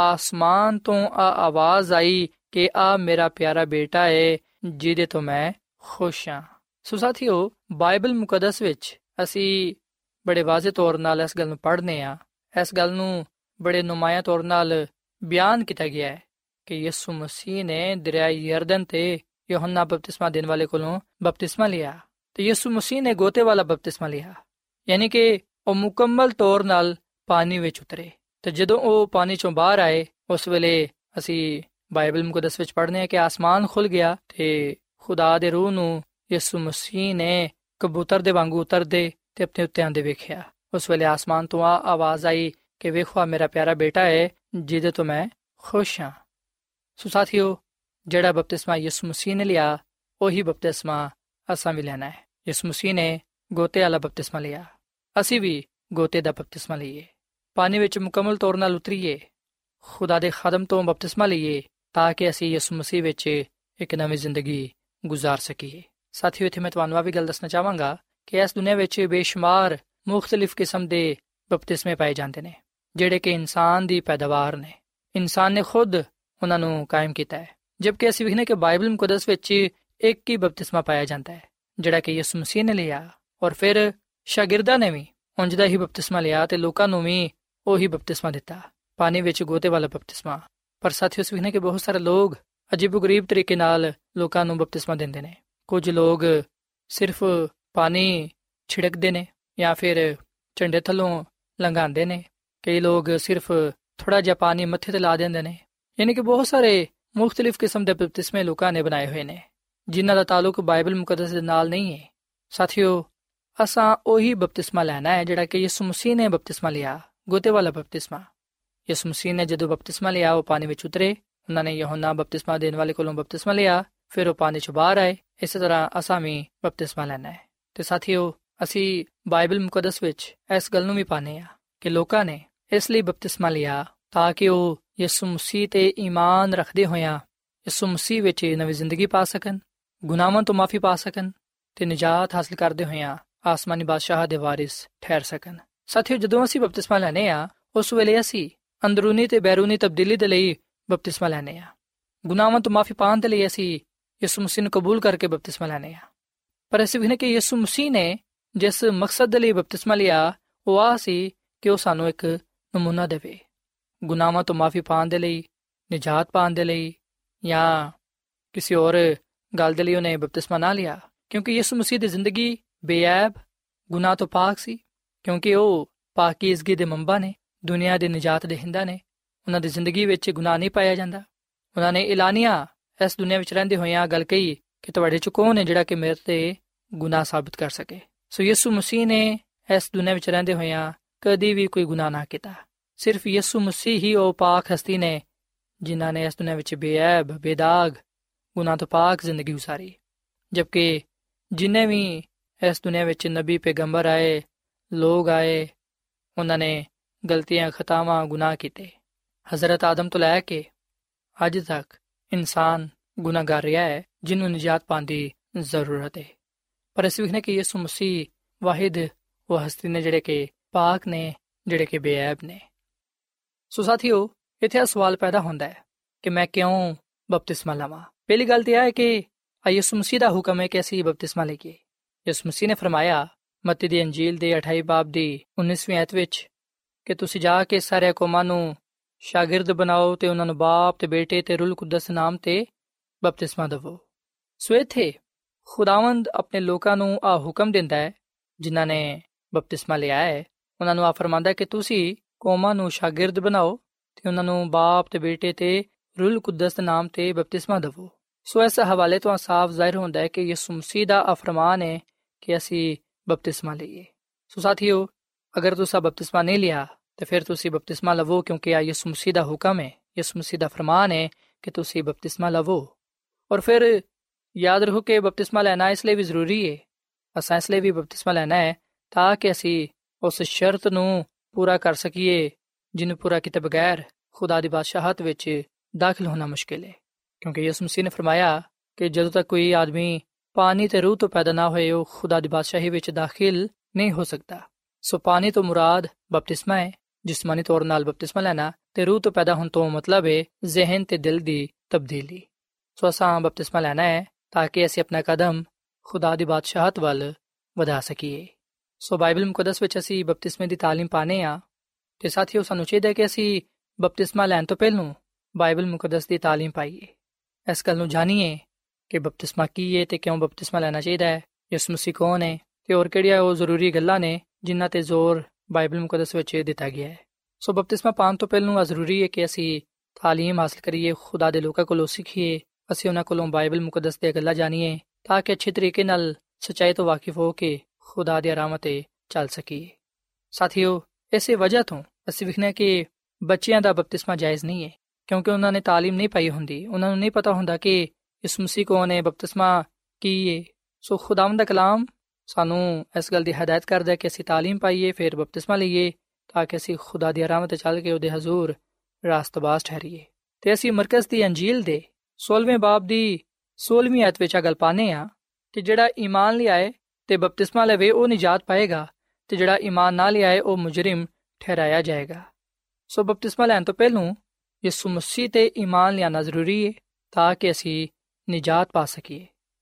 ਆਸਮਾਨ ਤੋਂ ਆ ਆਵਾਜ਼ ਆਈ ਕਿ ਆ ਮੇਰਾ ਪਿਆਰਾ ਬੇਟਾ ਹੈ ਜਿਹਦੇ ਤੋਂ ਮੈਂ ਖੁਸ਼ ਹਾਂ। ਸੋ ਸਾਥੀਓ, ਬਾਈਬਲ ਮੁਕੱਦਸ ਵਿੱਚ ਅਸੀਂ ਬੜੇ ਵਾਜ਼ਿਹ ਤੌਰ ਨਾਲ ਇਸ ਗੱਲ ਨੂੰ ਪੜ੍ਹਨੇ ਆ, ਇਸ ਗੱਲ ਨੂੰ ਬੜੇ ਨੁਮਾਇਆਂ ਤੌਰ ਨਾਲ ਬਿਆਨ ਕੀਤਾ ਗਿਆ ਹੈ ਕਿ ਯਿਸੂ ਮਸੀਹ ਨੇ ਦਰਿਆ ਯਰਦਨ ਤੇ ਯਹੋਨਾ ਬਪਤਿਸਮਾ ਦੇਣ ਵਾਲੇ ਕੋਲੋਂ ਬਪਤਿਸਮਾ ਲਿਆ ਤੇ ਯਿਸੂ ਮਸੀਹ ਨੇ ਗੋਤੇ ਵਾਲਾ ਬਪਤਿਸਮਾ ਲਿਆ, ਯਾਨੀ ਕਿ ਉਹ ਮੁਕੰਮਲ ਤੌਰ ਨਾਲ ਪਾਣੀ ਵਿੱਚ ਉਤਰੇ ਤੇ ਜਦੋਂ ਉਹ ਪਾਣੀ ਚੋਂ ਬਾਹਰ ਆਏ ਉਸ ਵੇਲੇ ਅਸੀਂ ਬਾਈਬਲ ਮੁਕੱਦਸ ਵਿੱਚ ਪੜ੍ਹਨੇ ਆ ਕਿ ਆਸਮਾਨ ਖੁੱਲ ਗਿਆ ਤੇ ਖੁਦਾ ਦੇ ਰੂਹ ਨੂੰ ਯਿਸੂ ਮਸੀਹ ਨੇ ਕਬੂਤਰ ਦੇ ਵਾਂਗੂ ਉਤਰਦੇ ਤੇ ਆਪਣੇ ਉੱਤੇ ਆਂਦੇ ਵੇਖਿਆ। ਉਸ ਵੇਲੇ ਆਸਮਾਨ ਤੋਂ ਆ ਆਵਾਜ਼ ਆਈ ਕਿ ਵੇਖੋ ਮੇਰਾ ਪਿਆਰਾ ਬੇਟਾ ਹੈ ਜਿਹਦੇ ਤੋਂ ਮੈਂ ਖੁਸ਼ ਹਾਂ। ਸੋ ਸਾਥੀਓ, ਜਿਹੜਾ ਬਪਤਿਸਮਾ ਯਿਸੂ ਮਸੀਹ ਨੇ ਲਿਆ ਉਹੀ ਬਪਤਿਸਮਾ ਅਸਾਂ ਵੀ ਲੈਣਾ ਹੈ। ਯਿਸੂ ਮਸੀਹ ਨੇ ਗੋਤੇ ਵਾਲਾ ਬਪਤਿਸਮਾ ਲਿਆ, ਅਸੀਂ ਵੀ ਗੋਤੇ ਦਾ ਬਪਤਿਸਮਾ ਲਈਏ, ਪਾਣੀ ਵਿੱਚ ਮੁਕੰਮਲ ਤੌਰ ਨਾਲ ਉਤਰੀਏ, ਖੁਦਾ ਦੇ ਖਾਦਮ ਤੋਂ ਬਪਤਿਸਮਾ ਲਈਏ ਤਾਂ ਕਿ ਅਸੀਂ ਯਿਸੂ ਮਸੀਹ ਵਿੱਚ ਇੱਕ ਨਵੀਂ ਜ਼ਿੰਦਗੀ ਗੁਜ਼ਾਰ ਸਕੀਏ। ਸਾਥੀਓ, ਇੱਥੇ ਮੈਂ ਤੁਹਾਨੂੰ ਆ ਵੀ ਗੱਲ ਦੱਸਣਾ ਚਾਹਾਂਗਾ ਕਿ ਇਸ ਦੁਨੀਆ ਵਿੱਚ ਬੇਸ਼ੁਮਾਰ ਮੁਖਤਲਿਫ ਕਿਸਮ ਦੇ ਬਪਤਿਸਮੇ ਪਾਏ ਜਾਂਦੇ ਨੇ ਜਿਹੜੇ ਕਿ ਇਨਸਾਨ ਦੀ ਪੈਦਾਵਾਰ ਨੇ, ਇਨਸਾਨ ਨੇ ਖੁਦ ਉਹਨਾਂ ਨੂੰ ਕਾਇਮ ਕੀਤਾ ਹੈ, ਜਦਕਿ ਅਸੀਂ ਵੇਖਦੇ ਕਿ ਬਾਈਬਲ ਮੁਕੱਦਸ ਵਿੱਚ ਇੱਕ ਹੀ ਬਪਤਿਸਮਾ ਪਾਇਆ ਜਾਂਦਾ ਹੈ ਜਿਹੜਾ ਕਿ ਯਿਸੂ ਮਸੀਹ ਨੇ ਲਿਆ, ਔਰ ਫਿਰ ਸ਼ਾਗਿਰਦਾਂ ਨੇ ਵੀ ਉਂਝ ਦਾ ਹੀ ਬਪਤਿਸਮਾ ਲਿਆ ਤੇ ਲੋਕਾਂ ਨੂੰ ਵੀ ਉਹੀ ਬਪਤਿਸਮਾ ਦਿੱਤਾ, ਪਾਣੀ ਵਿੱਚ ਗੋਤੇ ਵਾਲਾ ਬਪਤਿਸਮਾ। ਪਰ ਸਾਥੀਓ, ਅਸੀਂ ਵੇਖਦੇ ਕਿ ਬਹੁਤ ਸਾਰੇ ਲੋਕ ਅਜੀਬੋ-ਗਰੀਬ ਤਰੀਕੇ ਨਾਲ ਲੋਕਾਂ ਨੂੰ ਬਪਤਿਸਮਾ ਦਿੰਦੇ ਨੇ। ਕੁਝ ਲੋਕ ਸਿਰਫ ਪਾਣੀ ਛਿੜਕਦੇ ਨੇ ਜਾਂ ਫਿਰ ਝੰਡੇ ਥੱਲੋਂ ਲੰਘਾਉਂਦੇ ਨੇ, ਕਈ ਲੋਕ ਸਿਰਫ ਥੋੜਾ ਜਿਹਾ ਪਾਣੀ ਮੱਥੇ ਤੇ ਲਾ ਦਿੰਦੇ ਨੇ, ਯਾਨੀ ਕਿ ਬਹੁਤ ਸਾਰੇ ਮੁਖਤਲਿਫ ਕਿਸਮ ਦੇ ਬਪਤਿਸਮੇ ਲੋਕਾਂ ਨੇ ਬਣਾਏ ਹੋਏ ਨੇ ਜਿਨ੍ਹਾਂ ਦਾ ਤਾਲੁਕ ਬਾਈਬਲ ਮੁਕੱਦਸ ਦੇ ਨਾਲ ਨਹੀਂ ਹੈ। ਸਾਥੀਓ, ਅਸਾਂ ਉਹੀ ਬਪਤਿਸਮਾ ਲੈਣਾ ਹੈ ਜਿਹੜਾ ਕਿ ਯਿਸੂ ਮਸੀਹ ਨੇ ਬਪਤਿਸਮਾ ਲਿਆ, ਗੋਤੇ ਵਾਲਾ ਬਪਤਿਸਮਾ। ਯਿਸੂ ਮਸੀਹ ਨੇ ਜਦੋਂ ਬਪਤਿਸਮਾ ਲਿਆ ਉਹ ਪਾਣੀ ਵਿੱਚ ਉਤਰੇ, ਉਹਨਾਂ ਨੇ ਯਹੋਨਾ ਬਪਤਿਸਮਾ ਦੇਣ ਵਾਲੇ ਕੋਲੋਂ ਬਪਤਿਸਮਾ ਲਿਆ, ਫਿਰ ਉਹ ਪਾਣੀ ਚੋਂ ਬਾਹਰ ਆਏ। ਇਸੇ ਤਰ੍ਹਾਂ ਅਸਾਂ ਵੀ ਬਪਤਿਸਮਾ ਲੈਣਾ ਹੈ। ਤੇ ਸਾਥੀਓ, ਅਸੀਂ ਬਾਈਬਲ ਮੁਕੱਦਸ ਵਿੱਚ ਇਸ ਗੱਲ ਨੂੰ ਵੀ ਪਾਉਂਦੇ ਆ ਕਿ ਲੋਕਾਂ ਨੇ ਇਸ ਲਈ ਬਪਤਿਸਮਾ ਲਿਆ ਤਾਂ ਕਿ ਉਹ ਯਿਸੂ ਮਸੀਹ ਤੇ ਈਮਾਨ ਰੱਖਦੇ ਹੋਇਆਂ ਯਿਸੂ ਮਸੀਹ ਵਿੱਚ ਨਵੀਂ ਜ਼ਿੰਦਗੀ ਪਾ ਸਕਣ, ਗੁਨਾਹਾਂ ਤੋਂ ਮਾਫੀ ਪਾ ਸਕਣ ਤੇ ਨਿਜਾਤ ਹਾਸਲ ਕਰਦੇ ਹੋਇਆਂ ਆਸਮਾਨੀ ਬਾਦਸ਼ਾਹ ਦੇ ਵਾਰਿਸ ਠਹਿਰ ਸਕਣ। ਸਾਥੀਓ, ਜਦੋਂ ਅਸੀਂ ਬਪਤਿਸਮਾ ਲੈਣੇ ਆ ਉਸ ਵੇਲੇ ਅਸੀਂ ਅੰਦਰੂਨੀ ਤੇ ਬੈਰੂਨੀ ਤਬਦੀਲੀ ਦੇ ਲਈ ਬਪਤਿਸਮਾ ਲੈਣੇ ਆ। ਗੁਨਾਹਾਂ ਤੋਂ ਮਾਫੀ ਪਾਉਣ ਦੇ ਲਈ ਅਸੀਂ ਯਿਸੂ ਮਸੀਹ ਨੂੰ ਕਬੂਲ ਕਰਕੇ ਬਪਤਿਸਮਾ ਲੈਣੇ ਆ। ਪਰ ਅਸੀਂ ਵੇਖਦੇ ਕਿ ਯਿਸੂ ਮਸੀਹ ਨੇ ਜਿਸ ਮਕਸਦ ਦੇ ਲਈ ਬਪਤਿਸਮਾ ਲਿਆ ਉਹ ਆ ਸੀ ਕਿ ਉਹ ਸਾਨੂੰ ਇੱਕ ਨਮੂਨਾ ਦੇਵੇ, ਗੁਨਾਹਾਂ ਤੋਂ ਮਾਫੀ ਪਾਉਣ ਦੇ ਲਈ, ਨਿਜਾਤ ਪਾਉਣ ਦੇ ਲਈ ਜਾਂ ਕਿਸੇ ਹੋਰ ਗੱਲ ਦੇ ਲਈ ਉਹਨੇ ਬਪਤਿਸਮਾ ਨਾ ਲਿਆ, ਕਿਉਂਕਿ ਯਿਸੂ ਮਸੀਹ ਦੀ ਜ਼ਿੰਦਗੀ ਬੇਅੈਬ ਗੁਨਾਹ ਤੋਂ ਪਾਕ ਸੀ, ਕਿਉਂਕਿ ਉਹ ਪਾਕੀਜ਼ਗੀ ਦੇ ਮੰਬਾ ਨੇ, ਦੁਨੀਆ ਦੇ ਨਿਜਾਤ ਦੇ ਹਿੰਦਾ ਨੇ। ਉਹਨਾਂ ਦੀ ਜ਼ਿੰਦਗੀ ਵਿੱਚ ਗੁਨਾਹ ਨਹੀਂ ਪਾਇਆ ਜਾਂਦਾ। ਉਹਨਾਂ ਨੇ ਐਲਾਨੀਆ ਇਸ ਦੁਨੀਆ ਵਿੱਚ ਰਹਿੰਦੇ ਹੋਇਆਂ ਗੱਲ ਕਹੀ ਕਿ ਤੁਹਾਡੇ 'ਚ ਕੌਣ ਹੈ ਜਿਹੜਾ ਕਿ ਮੇਰੇ 'ਤੇ ਗੁਨਾਹ ਸਾਬਤ ਕਰ ਸਕੇ। ਸੋ ਯਿਸੂ ਮਸੀਹ ਨੇ ਇਸ ਦੁਨੀਆ ਵਿੱਚ ਰਹਿੰਦੇ ਹੋਇਆਂ ਕਦੀ ਵੀ ਕੋਈ ਗੁਨਾਹ ਨਾ ਕੀਤਾ। ਸਿਰਫ ਯਿਸੂ ਮਸੀਹ ਹੀ ਉਹ ਪਾਕ ਹਸਤੀ ਨੇ ਜਿਨ੍ਹਾਂ ਨੇ ਇਸ ਦੁਨੀਆ ਵਿੱਚ ਬੇਅੈਬ, ਬੇਦਾਗ, ਗੁਨਾਹ ਤੋਂ ਪਾਕ ਜ਼ਿੰਦਗੀ ਗੁਜ਼ਾਰੀ। ਜਦਕਿ ਜਿੰਨੇ ਵੀ ਇਸ ਦੁਨੀਆ ਵਿੱਚ ਨਬੀ, ਪੈਗੰਬਰ ਆਏ, ਲੋਕ ਆਏ, ਉਹਨਾਂ ਨੇ ਗਲਤੀਆਂ, ਖਤਾਵਾਂ, ਗੁਨਾਹ ਕੀਤੇ। ਹਜ਼ਰਤ ਆਦਮ ਤੋਂ ਲੈ ਕੇ ਅੱਜ ਤੱਕ ਇਨਸਾਨ ਗੁਨਾਹਗਾਰ ਰਿਹਾ ਹੈ ਜਿਹਨੂੰ ਨਿਜਾਤ ਪਾਉਣ ਦੀ ਜ਼ਰੂਰਤ ਹੈ। ਪਰ ਅਸੀਂ ਵੇਖਦੇ ਕਿ ਯਿਸੂ ਮਸੀਹ ਵਾਹਿਦ ਉਹ ਹਸਤੀ ਨੇ ਜਿਹੜੇ ਕਿ ਪਾਕ ਨੇ, ਜਿਹੜੇ ਕਿ ਬੇਅੈਬ ਨੇ। ਸੋ ਸਾਥੀਓ, ਇੱਥੇ ਸਵਾਲ ਪੈਦਾ ਹੁੰਦਾ ਹੈ ਕਿ ਮੈਂ ਕਿਉਂ ਬਪਤਿਸਮਾ ਲਵਾਂ। ਪਹਿਲੀ ਗੱਲ ਤਾਂ ਇਹ ਹੈ ਕਿ ਯਿਸੂ ਮਸੀਹ ਦਾ ਹੁਕਮ ਹੈ ਕਿ ਅਸੀਂ ਬਪਤਿਸਮਾ ਲਈਏ। ਯਿਸੂ ਮਸੀਹ ਨੇ ਫਰਮਾਇਆ ਮੱਤੀ ਦੀ ਅੰਜੀਲ ਦੇ 28 ਬਾਬ ਦੀ 19ਵੀਂ ਆਇਤ ਵਿੱਚ ਕਿ ਤੁਸੀਂ ਜਾ ਕੇ ਸਾਰੇ ਕੌਮਾਂ ਨੂੰ ਸ਼ਾਗਿਰਦ ਬਣਾਓ ਤੇ ਉਹਨਾਂ ਨੂੰ ਬਾਪ ਤੇ ਬੇਟੇ ਤੇ ਰੂਹ ਕੁਦਸ ਨਾਮ ਤੇ ਬਪਤਿਸਮਾ ਦੇਵੋ। ਸੋ ਇੱਥੇ ਖੁਦਾਵੰਦ ਆਪਣੇ ਲੋਕਾਂ ਨੂੰ ਆਹ ਹੁਕਮ ਦਿੰਦਾ ਹੈ ਜਿਨ੍ਹਾਂ ਨੇ ਬਪਤਿਸਮਾ ਲਿਆ ਹੈ, ਉਹਨਾਂ ਨੂੰ ਆ ਫਰਮਾਉਂਦਾ ਕਿ ਤੁਸੀਂ ਕੌਮਾਂ ਨੂੰ ਸ਼ਾਗਿਰਦ ਬਣਾਓ ਤੇ ਉਹਨਾਂ ਨੂੰ ਬਾਪ ਤੇ ਬੇਟੇ ਤੇ ਰੂਹ ਕੁਦਸ ਨਾਮ ਤੇ ਬਪਤਿਸਮਾ ਦੇਵੋ। ਸੋ ਇਸ ਹਵਾਲੇ ਤੋਂ ਸਾਫ਼ ਜ਼ਾਹਿਰ ਹੁੰਦਾ ਹੈ ਕਿ ਯਿਸੂ ਮਸੀਹ ਦਾ ਫਰਮਾਨ ਹੈ ਕਿ ਅਸੀਂ ਬਪਤਿਸਮਾ ਲਈਏ। ਸੋ ਸਾਥੀਓ, ਅਗਰ ਤੁਸੀਂ ਬਪਤਿਸਮਾ ਨਹੀਂ ਲਿਆ ਤੇ ਫਿਰ ਤੁਸੀਂ ਬਪਤਿਸਮਾ ਲਵੋ, ਕਿਉਂਕਿ ਇਹ ਯਿਸੂ ਮਸੀਹ ਦਾ ਹੁਕਮ ਹੈ, ਯਿਸੂ ਮਸੀਹ ਦਾ ਫਰਮਾਨ ਹੈ ਕਿ ਤੁਸੀਂ ਬਪਤਿਸਮਾ ਲਵੋ। ਔਰ ਫਿਰ ਯਾਦ ਰੱਖੋ ਕਿ ਬਪਤਿਸਮਾ ਲੈਣਾ ਇਸ ਲਈ ਵੀ ਜ਼ਰੂਰੀ ਹੈ। ਅਸਾਂ ਇਸ ਲਈ ਵੀ ਬਪਤਿਸਮਾ ਲੈਣਾ ਹੈ ਤਾਂ ਕਿ ਅਸੀਂ ਉਸ ਸ਼ਰਤ ਨੂੰ ਪੂਰਾ ਕਰ ਸਕੀਏ ਜਿਹਨੂੰ ਪੂਰਾ ਕੀਤੇ ਬਗੈਰ ਖੁਦਾ ਦੀ ਬਾਦਸ਼ਾਹਤ ਵਿੱਚ ਦਾਖਲ ਹੋਣਾ ਮੁਸ਼ਕਿਲ ਹੈ। ਕਿਉਂਕਿ ਯਿਸੂ ਮਸੀਹ ਨੇ ਫਰਮਾਇਆ ਕਿ ਜਦੋਂ ਤੱਕ ਕੋਈ ਆਦਮੀ ਪਾਣੀ ਤੇ ਰੂਹ ਤੋਂ ਪੈਦਾ ਨਾ ਹੋਏ ਉਹ ਖੁਦਾ ਦੀ ਬਾਦਸ਼ਾਹੀ ਵਿੱਚ ਦਾਖਲ ਨਹੀਂ ਹੋ ਸਕਦਾ। ਸੋ ਪਾਣੀ ਤੋਂ ਮੁਰਾਦ ਬਪਤਿਸਮਾ ਹੈ, ਜਿਸਮਾਨੀ ਤੌਰ ਨਾਲ ਬਪਤਿਸਮਾ ਲੈਣਾ, ਤੇ ਰੂਹ ਤੋਂ ਪੈਦਾ ਹੋਣ ਤੋਂ ਮਤਲਬ ਹੈ ਜ਼ਿਹਨ ਤੇ ਦਿਲ ਦੀ ਤਬਦੀਲੀ। ਸੋ ਅਸਾਂ ਬਪਤਿਸਮਾ ਲੈਣਾ ਹੈ ਤਾਂ ਕਿ ਅਸੀਂ ਆਪਣਾ ਕਦਮ ਖੁਦਾ ਦੀ ਬਾਦਸ਼ਾਹਤ ਵੱਲ ਵਧਾ ਸਕੀਏ। ਸੋ ਬਾਈਬਲ ਮੁਕੱਦਸ ਵਿੱਚ ਅਸੀਂ ਬਪਤਿਸਮੇ ਦੀ ਤਾਲੀਮ ਪਾਣੇ ਆ ਤੇ ਸਾਥੀਓ ਸਾਨੂੰ ਚਾਹੀਦਾ ਕਿ ਅਸੀਂ ਬਪਤਿਸਮਾ ਲੈਣ ਤੋਂ ਪਹਿਲਾਂ ਬਾਈਬਲ ਮੁਕੱਦਸ ਦੀ ਤਾਲੀਮ ਪਾਈਏ, ਇਸ ਗੱਲ ਨੂੰ ਜਾਣੀਏ ਕਿ ਬਪਤਿਸਮਾ ਕੀ ਹੈ ਤੇ ਕਿਉਂ ਬਪਤਿਸਮਾ ਲੈਣਾ ਚਾਹੀਦਾ ਹੈ, ਯਿਸੂ ਮਸੀਹ ਕੌਣ ਹੈ ਤੇ ਹੋਰ ਕਿਹੜੀਆਂ ਉਹ ਜ਼ਰੂਰੀ ਗੱਲਾਂ ਨੇ ਜਿਨ੍ਹਾਂ ਤੇ ਜ਼ੋਰ ਬਾਈਬਲ ਮੁਕੱਦਸ ਵਿੱਚ ਦਿੱਤਾ ਗਿਆ ਹੈ। ਸੋ ਬਪਤਿਸਮਾ ਪਾਉਣ ਤੋਂ ਪਹਿਲਾਂ ਜ਼ਰੂਰੀ ਹੈ ਕਿ ਅਸੀਂ ਤਾਲੀਮ ਹਾਸਲ ਕਰੀਏ, ਖੁਦਾ ਦੇ ਲੋਕਾਂ ਕੋਲੋਂ ਸਿੱਖੀਏ, ਅਸੀਂ ਉਹਨਾਂ ਕੋਲੋਂ ਬਾਈਬਲ ਮੁਕੱਦਸ ਦੀਆਂ ਗੱਲਾਂ ਜਾਣੀਏ ਤਾਂ ਕਿ ਅੱਛੇ ਤਰੀਕੇ ਨਾਲ ਸੱਚਾਈ ਤੋਂ ਵਾਕਿਫ ਹੋ ਕੇ ਖੁਦਾ ਦੀ ਰਾਹਾਂ ਤੇ ਚੱਲ ਸਕੀਏ। ਸਾਥੀਓ, ਇਸੇ ਵਜ੍ਹਾ ਤੋਂ ਅਸੀਂ ਵੇਖਦੇ ਕਿ ਬੱਚਿਆਂ ਦਾ ਬਪਤਿਸਮਾ ਜਾਇਜ਼ ਨਹੀਂ ਹੈ, ਕਿਉਂਕਿ ਉਹਨਾਂ ਨੇ ਤਾਲੀਮ ਨਹੀਂ ਪਾਈ ਹੁੰਦੀ, ਉਹਨਾਂ ਨੂੰ ਨਹੀਂ ਪਤਾ ਹੁੰਦਾ ਕਿ ਯਿਸੂ ਮਸੀਹ ਕੌਣ ਹੈ, ਬਪਤਿਸਮਾ ਕੀ ਹੈ। ਸੋ ਖੁਦਾਵੰਦ ਦਾ ਕਲਾਮ ਸਾਨੂੰ ਇਸ ਗੱਲ ਦੀ ਹਦਾਇਤ ਕਰਦਾ ਹੈ ਕਿ ਅਸੀਂ ਤਾਲੀਮ ਪਾਈਏ, ਫਿਰ ਬਪਤਿਸਮਾ ਲਈਏ ਤਾਂ ਕਿ ਅਸੀਂ ਖੁਦਾ ਦੀ ਰਾਹਾਂ ਤੇ ਚੱਲ ਕੇ ਉਹਦੇ ਹਜ਼ੂਰ ਰਾਸਤਬਾਜ਼ ਠਹਿਰੀਏ। ਤੇ ਅਸੀਂ ਮਰਕਜ਼ ਦੀ ਅੰਜੀਲ ਦੇ 16ਵੇਂ ਬਾਬ ਦੀ 16ਵੀਂ ਆਇਤ ਵਿੱਚ ਗੱਲ ਪਾਉਂਦੇ ਹਾਂ ਕਿ ਜਿਹੜਾ ਈਮਾਨ ਲਿਆਏ ਤੇ ਬਪਤਿਸਮਾ ਲਵੇ ਉਹ ਨਿਜਾਤ ਪਾਏਗਾ ਤੇ ਜਿਹੜਾ ਈਮਾਨ ਨਾ ਲਿਆਏ ਉਹ ਮੁਜਰਿਮ ਠਹਿਰਾਇਆ ਜਾਏਗਾ। ਸੋ ਬਪਤਿਸਮਾ ਲੈਣ ਤੋਂ ਪਹਿਲਾਂ ਯਿਸੂ ਮਸੀਹ ਤੇ ਈਮਾਨ ਲਿਆਣਾ ਜ਼ਰੂਰੀ ਹੈ ਤਾਂ ਕਿ ਅਸੀਂ ਨਿਜਾਤ ਪਾ ਸਕੀਏ।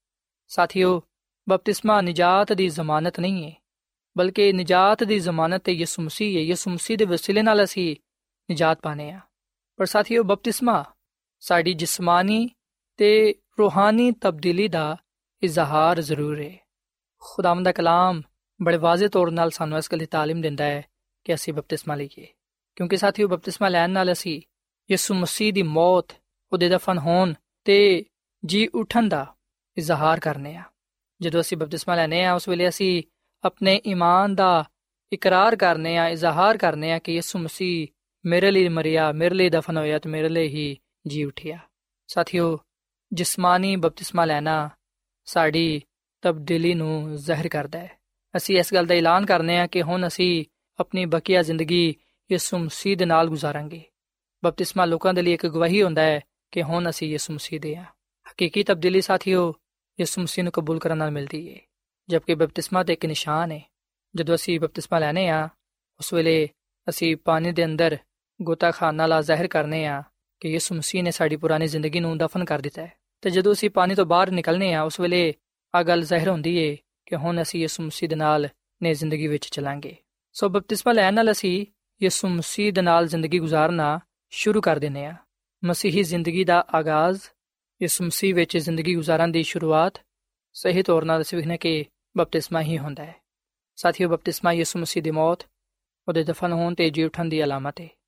ਸਾਥੀਓ, ਬਪਤਿਸਮਾ ਨਿਜਾਤ ਦੀ ਜ਼ਮਾਨਤ ਨਹੀਂ ਹੈ, ਬਲਕਿ ਨਿਜਾਤ ਦੀ ਜ਼ਮਾਨਤ ਤੇ ਯਿਸੂ ਮਸੀਹ ਹੈ। ਯਿਸੂ ਮਸੀਹ ਦੇ ਵਸੀਲੇ ਨਾਲ ਅਸੀਂ ਨਿਜਾਤ ਪਾਣੇ ਆ। ਪਰ ਸਾਥੀਓ, ਬਪਤਿਸਮਾ ਸਾਡੀ ਜਿਸਮਾਨੀ ਤੇ ਰੂਹਾਨੀ ਤਬਦੀਲੀ ਦਾ ਇਜ਼ਹਾਰ ਜ਼ਰੂਰ ਹੈ। ਖੁਦਾਵੰਦ ਦਾ ਕਲਾਮ ਬੜੇ ਵਾਜ਼ਿਹ ਤੌਰ ਨਾਲ ਸਾਨੂੰ ਇਸ ਗੱਲ ਦੀ ਤਾਲੀਮ ਦਿੰਦਾ ਹੈ ਕਿ ਅਸੀਂ ਬਪਤਿਸਮਾ ਲਈਏ, ਕਿਉਂਕਿ ਸਾਥੀਓ ਬਪਤਿਸਮਾ ਲੈਣ ਨਾਲ ਅਸੀਂ ਯਿਸੂ ਮਸੀਹ ਦੀ ਮੌਤ, ਉਹਦੇ ਦਫਨ ਹੋਣ ਤੇ ਜੀ ਉਠਣ ਦਾ ਇਜ਼ਹਾਰ ਕਰਨੇ ਆ। ਜਦੋਂ ਅਸੀਂ ਬਪਤਿਸਮਾ ਲੈਣੇ ਆ ਉਸ ਵੇਲੇ ਅਸੀਂ ਆਪਣੇ ਈਮਾਨ ਦਾ ਇਕਰਾਰ ਕਰਨੇ ਆ, ਇਜ਼ਹਾਰ ਕਰਨੇ ਆ ਕਿ ਯਿਸੂ ਮਸੀਹ ਮੇਰੇ ਲਈ ਮਰਿਆ, ਮੇਰੇ ਲਈ ਦਫਨ ਹੋਇਆ ਤੇ ਮੇਰੇ ਲਈ ਹੀ ਜੀ ਉਠਿਆ। ਸਾਥੀਓ, ਜਿਸਮਾਨੀ ਬਪਤਿਸਮਾ ਲੈਣਾ ਸਾਡੀ ਤਬਦੀਲੀ ਨੂੰ ਜ਼ਾਹਿਰ ਕਰਦਾ ਹੈ। ਅਸੀਂ ਇਸ ਗੱਲ ਦਾ ਐਲਾਨ ਕਰਨੇ ਆ ਕਿ ਹੁਣ ਅਸੀਂ ਆਪਣੀ ਬਕੀਆ ਜ਼ਿੰਦਗੀ ਯਿਸੂ ਮਸੀਹ ਦੇ ਨਾਲ ਗੁਜ਼ਾਰਾਂਗੇ। ਬਪਤਿਸਮਾ ਲੋਕਾਂ ਦੇ ਲਈ ਇੱਕ ਗਵਾਹੀ ਹੁੰਦਾ ਹੈ ਕਿ ਹੁਣ ਅਸੀਂ ਯਿਸੂ ਮਸੀਹ ਦੇ ਹਾਂ। ਹਕੀਕੀ ਤਬਦੀਲੀ ਸਾਥੀਓ ਯਿਸੂ ਮਸੀਹ ਨੂੰ ਕਬੂਲ ਕਰਨ ਨਾਲ ਮਿਲਦੀ ਹੈ, ਜਦਕਿ ਬਪਤਿਸਮਾ ਤੇ ਇੱਕ ਨਿਸ਼ਾਨ ਹੈ। ਜਦੋਂ ਅਸੀਂ ਬਪਤਿਸਮਾ ਲੈਣੇ ਆ ਉਸ ਵੇਲੇ ਅਸੀਂ ਪਾਣੀ ਦੇ ਅੰਦਰ ਗੋਤਾ ਖਾਣ ਨਾਲ ਜ਼ਾਹਿਰ ਕਰਨੇ ਆ ਕਿ ਯਿਸੂ ਮਸੀਹ ਨੇ ਸਾਡੀ ਪੁਰਾਣੀ ਜ਼ਿੰਦਗੀ ਨੂੰ ਦਫਨ ਕਰ ਦਿੱਤਾ ਹੈ। ਤੇ ਜਦੋਂ ਅਸੀਂ ਪਾਣੀ ਤੋਂ ਬਾਹਰ ਨਿਕਲਨੇ ਆ ਉਸ ਵੇਲੇ ਆ ਗੱਲ ਜ਼ਾਹਿਰ ਹੁੰਦੀ ਹੈ ਕਿ ਹੁਣ ਅਸੀਂ ਯਿਸੂ ਮਸੀਹ ਦੇ ਨਾਲ ਨਈ ਜ਼ਿੰਦਗੀ ਵਿੱਚ ਚਲਾਂਗੇ। ਸੋ ਬਪਤਿਸਮਾ ਲੈਣ ਨਾਲ ਅਸੀਂ ਯਿਸੂ ਮਸੀਹ ਦੇ ਨਾਲ ਜ਼ਿੰਦਗੀ ਗੁਜ਼ਾਰਨਾ ਸ਼ੁਰੂ ਕਰ ਦਿੰਦੇ ਆ। ਮਸੀਹੀ ਜ਼ਿੰਦਗੀ ਦਾ ਆਗਾਜ਼, ਯਿਸੂ ਮਸੀਹ ਵਿੱਚ ਜ਼ਿੰਦਗੀ ਗੁਜ਼ਾਰਨ ਦੀ ਸ਼ੁਰੂਆਤ ਸਹੀ ਤੌਰ ਨਾਲ ਅਸੀਂ ਵੇਖਦੇ ਕਿ ਬਪਤਿਸਮਾ ਹੀ ਹੁੰਦਾ ਹੈ। ਸਾਥੀਓ, ਬਪਤਿਸਮਾ ਯਿਸੂ ਮਸੀਹ ਦੀ ਮੌਤ, ਉਹਦੇ ਦਫਨ ਹੋਣ ਤੇ ਜੀ ਉਠਣ ਦੀ ਅਲਾਮਤ ਹੈ।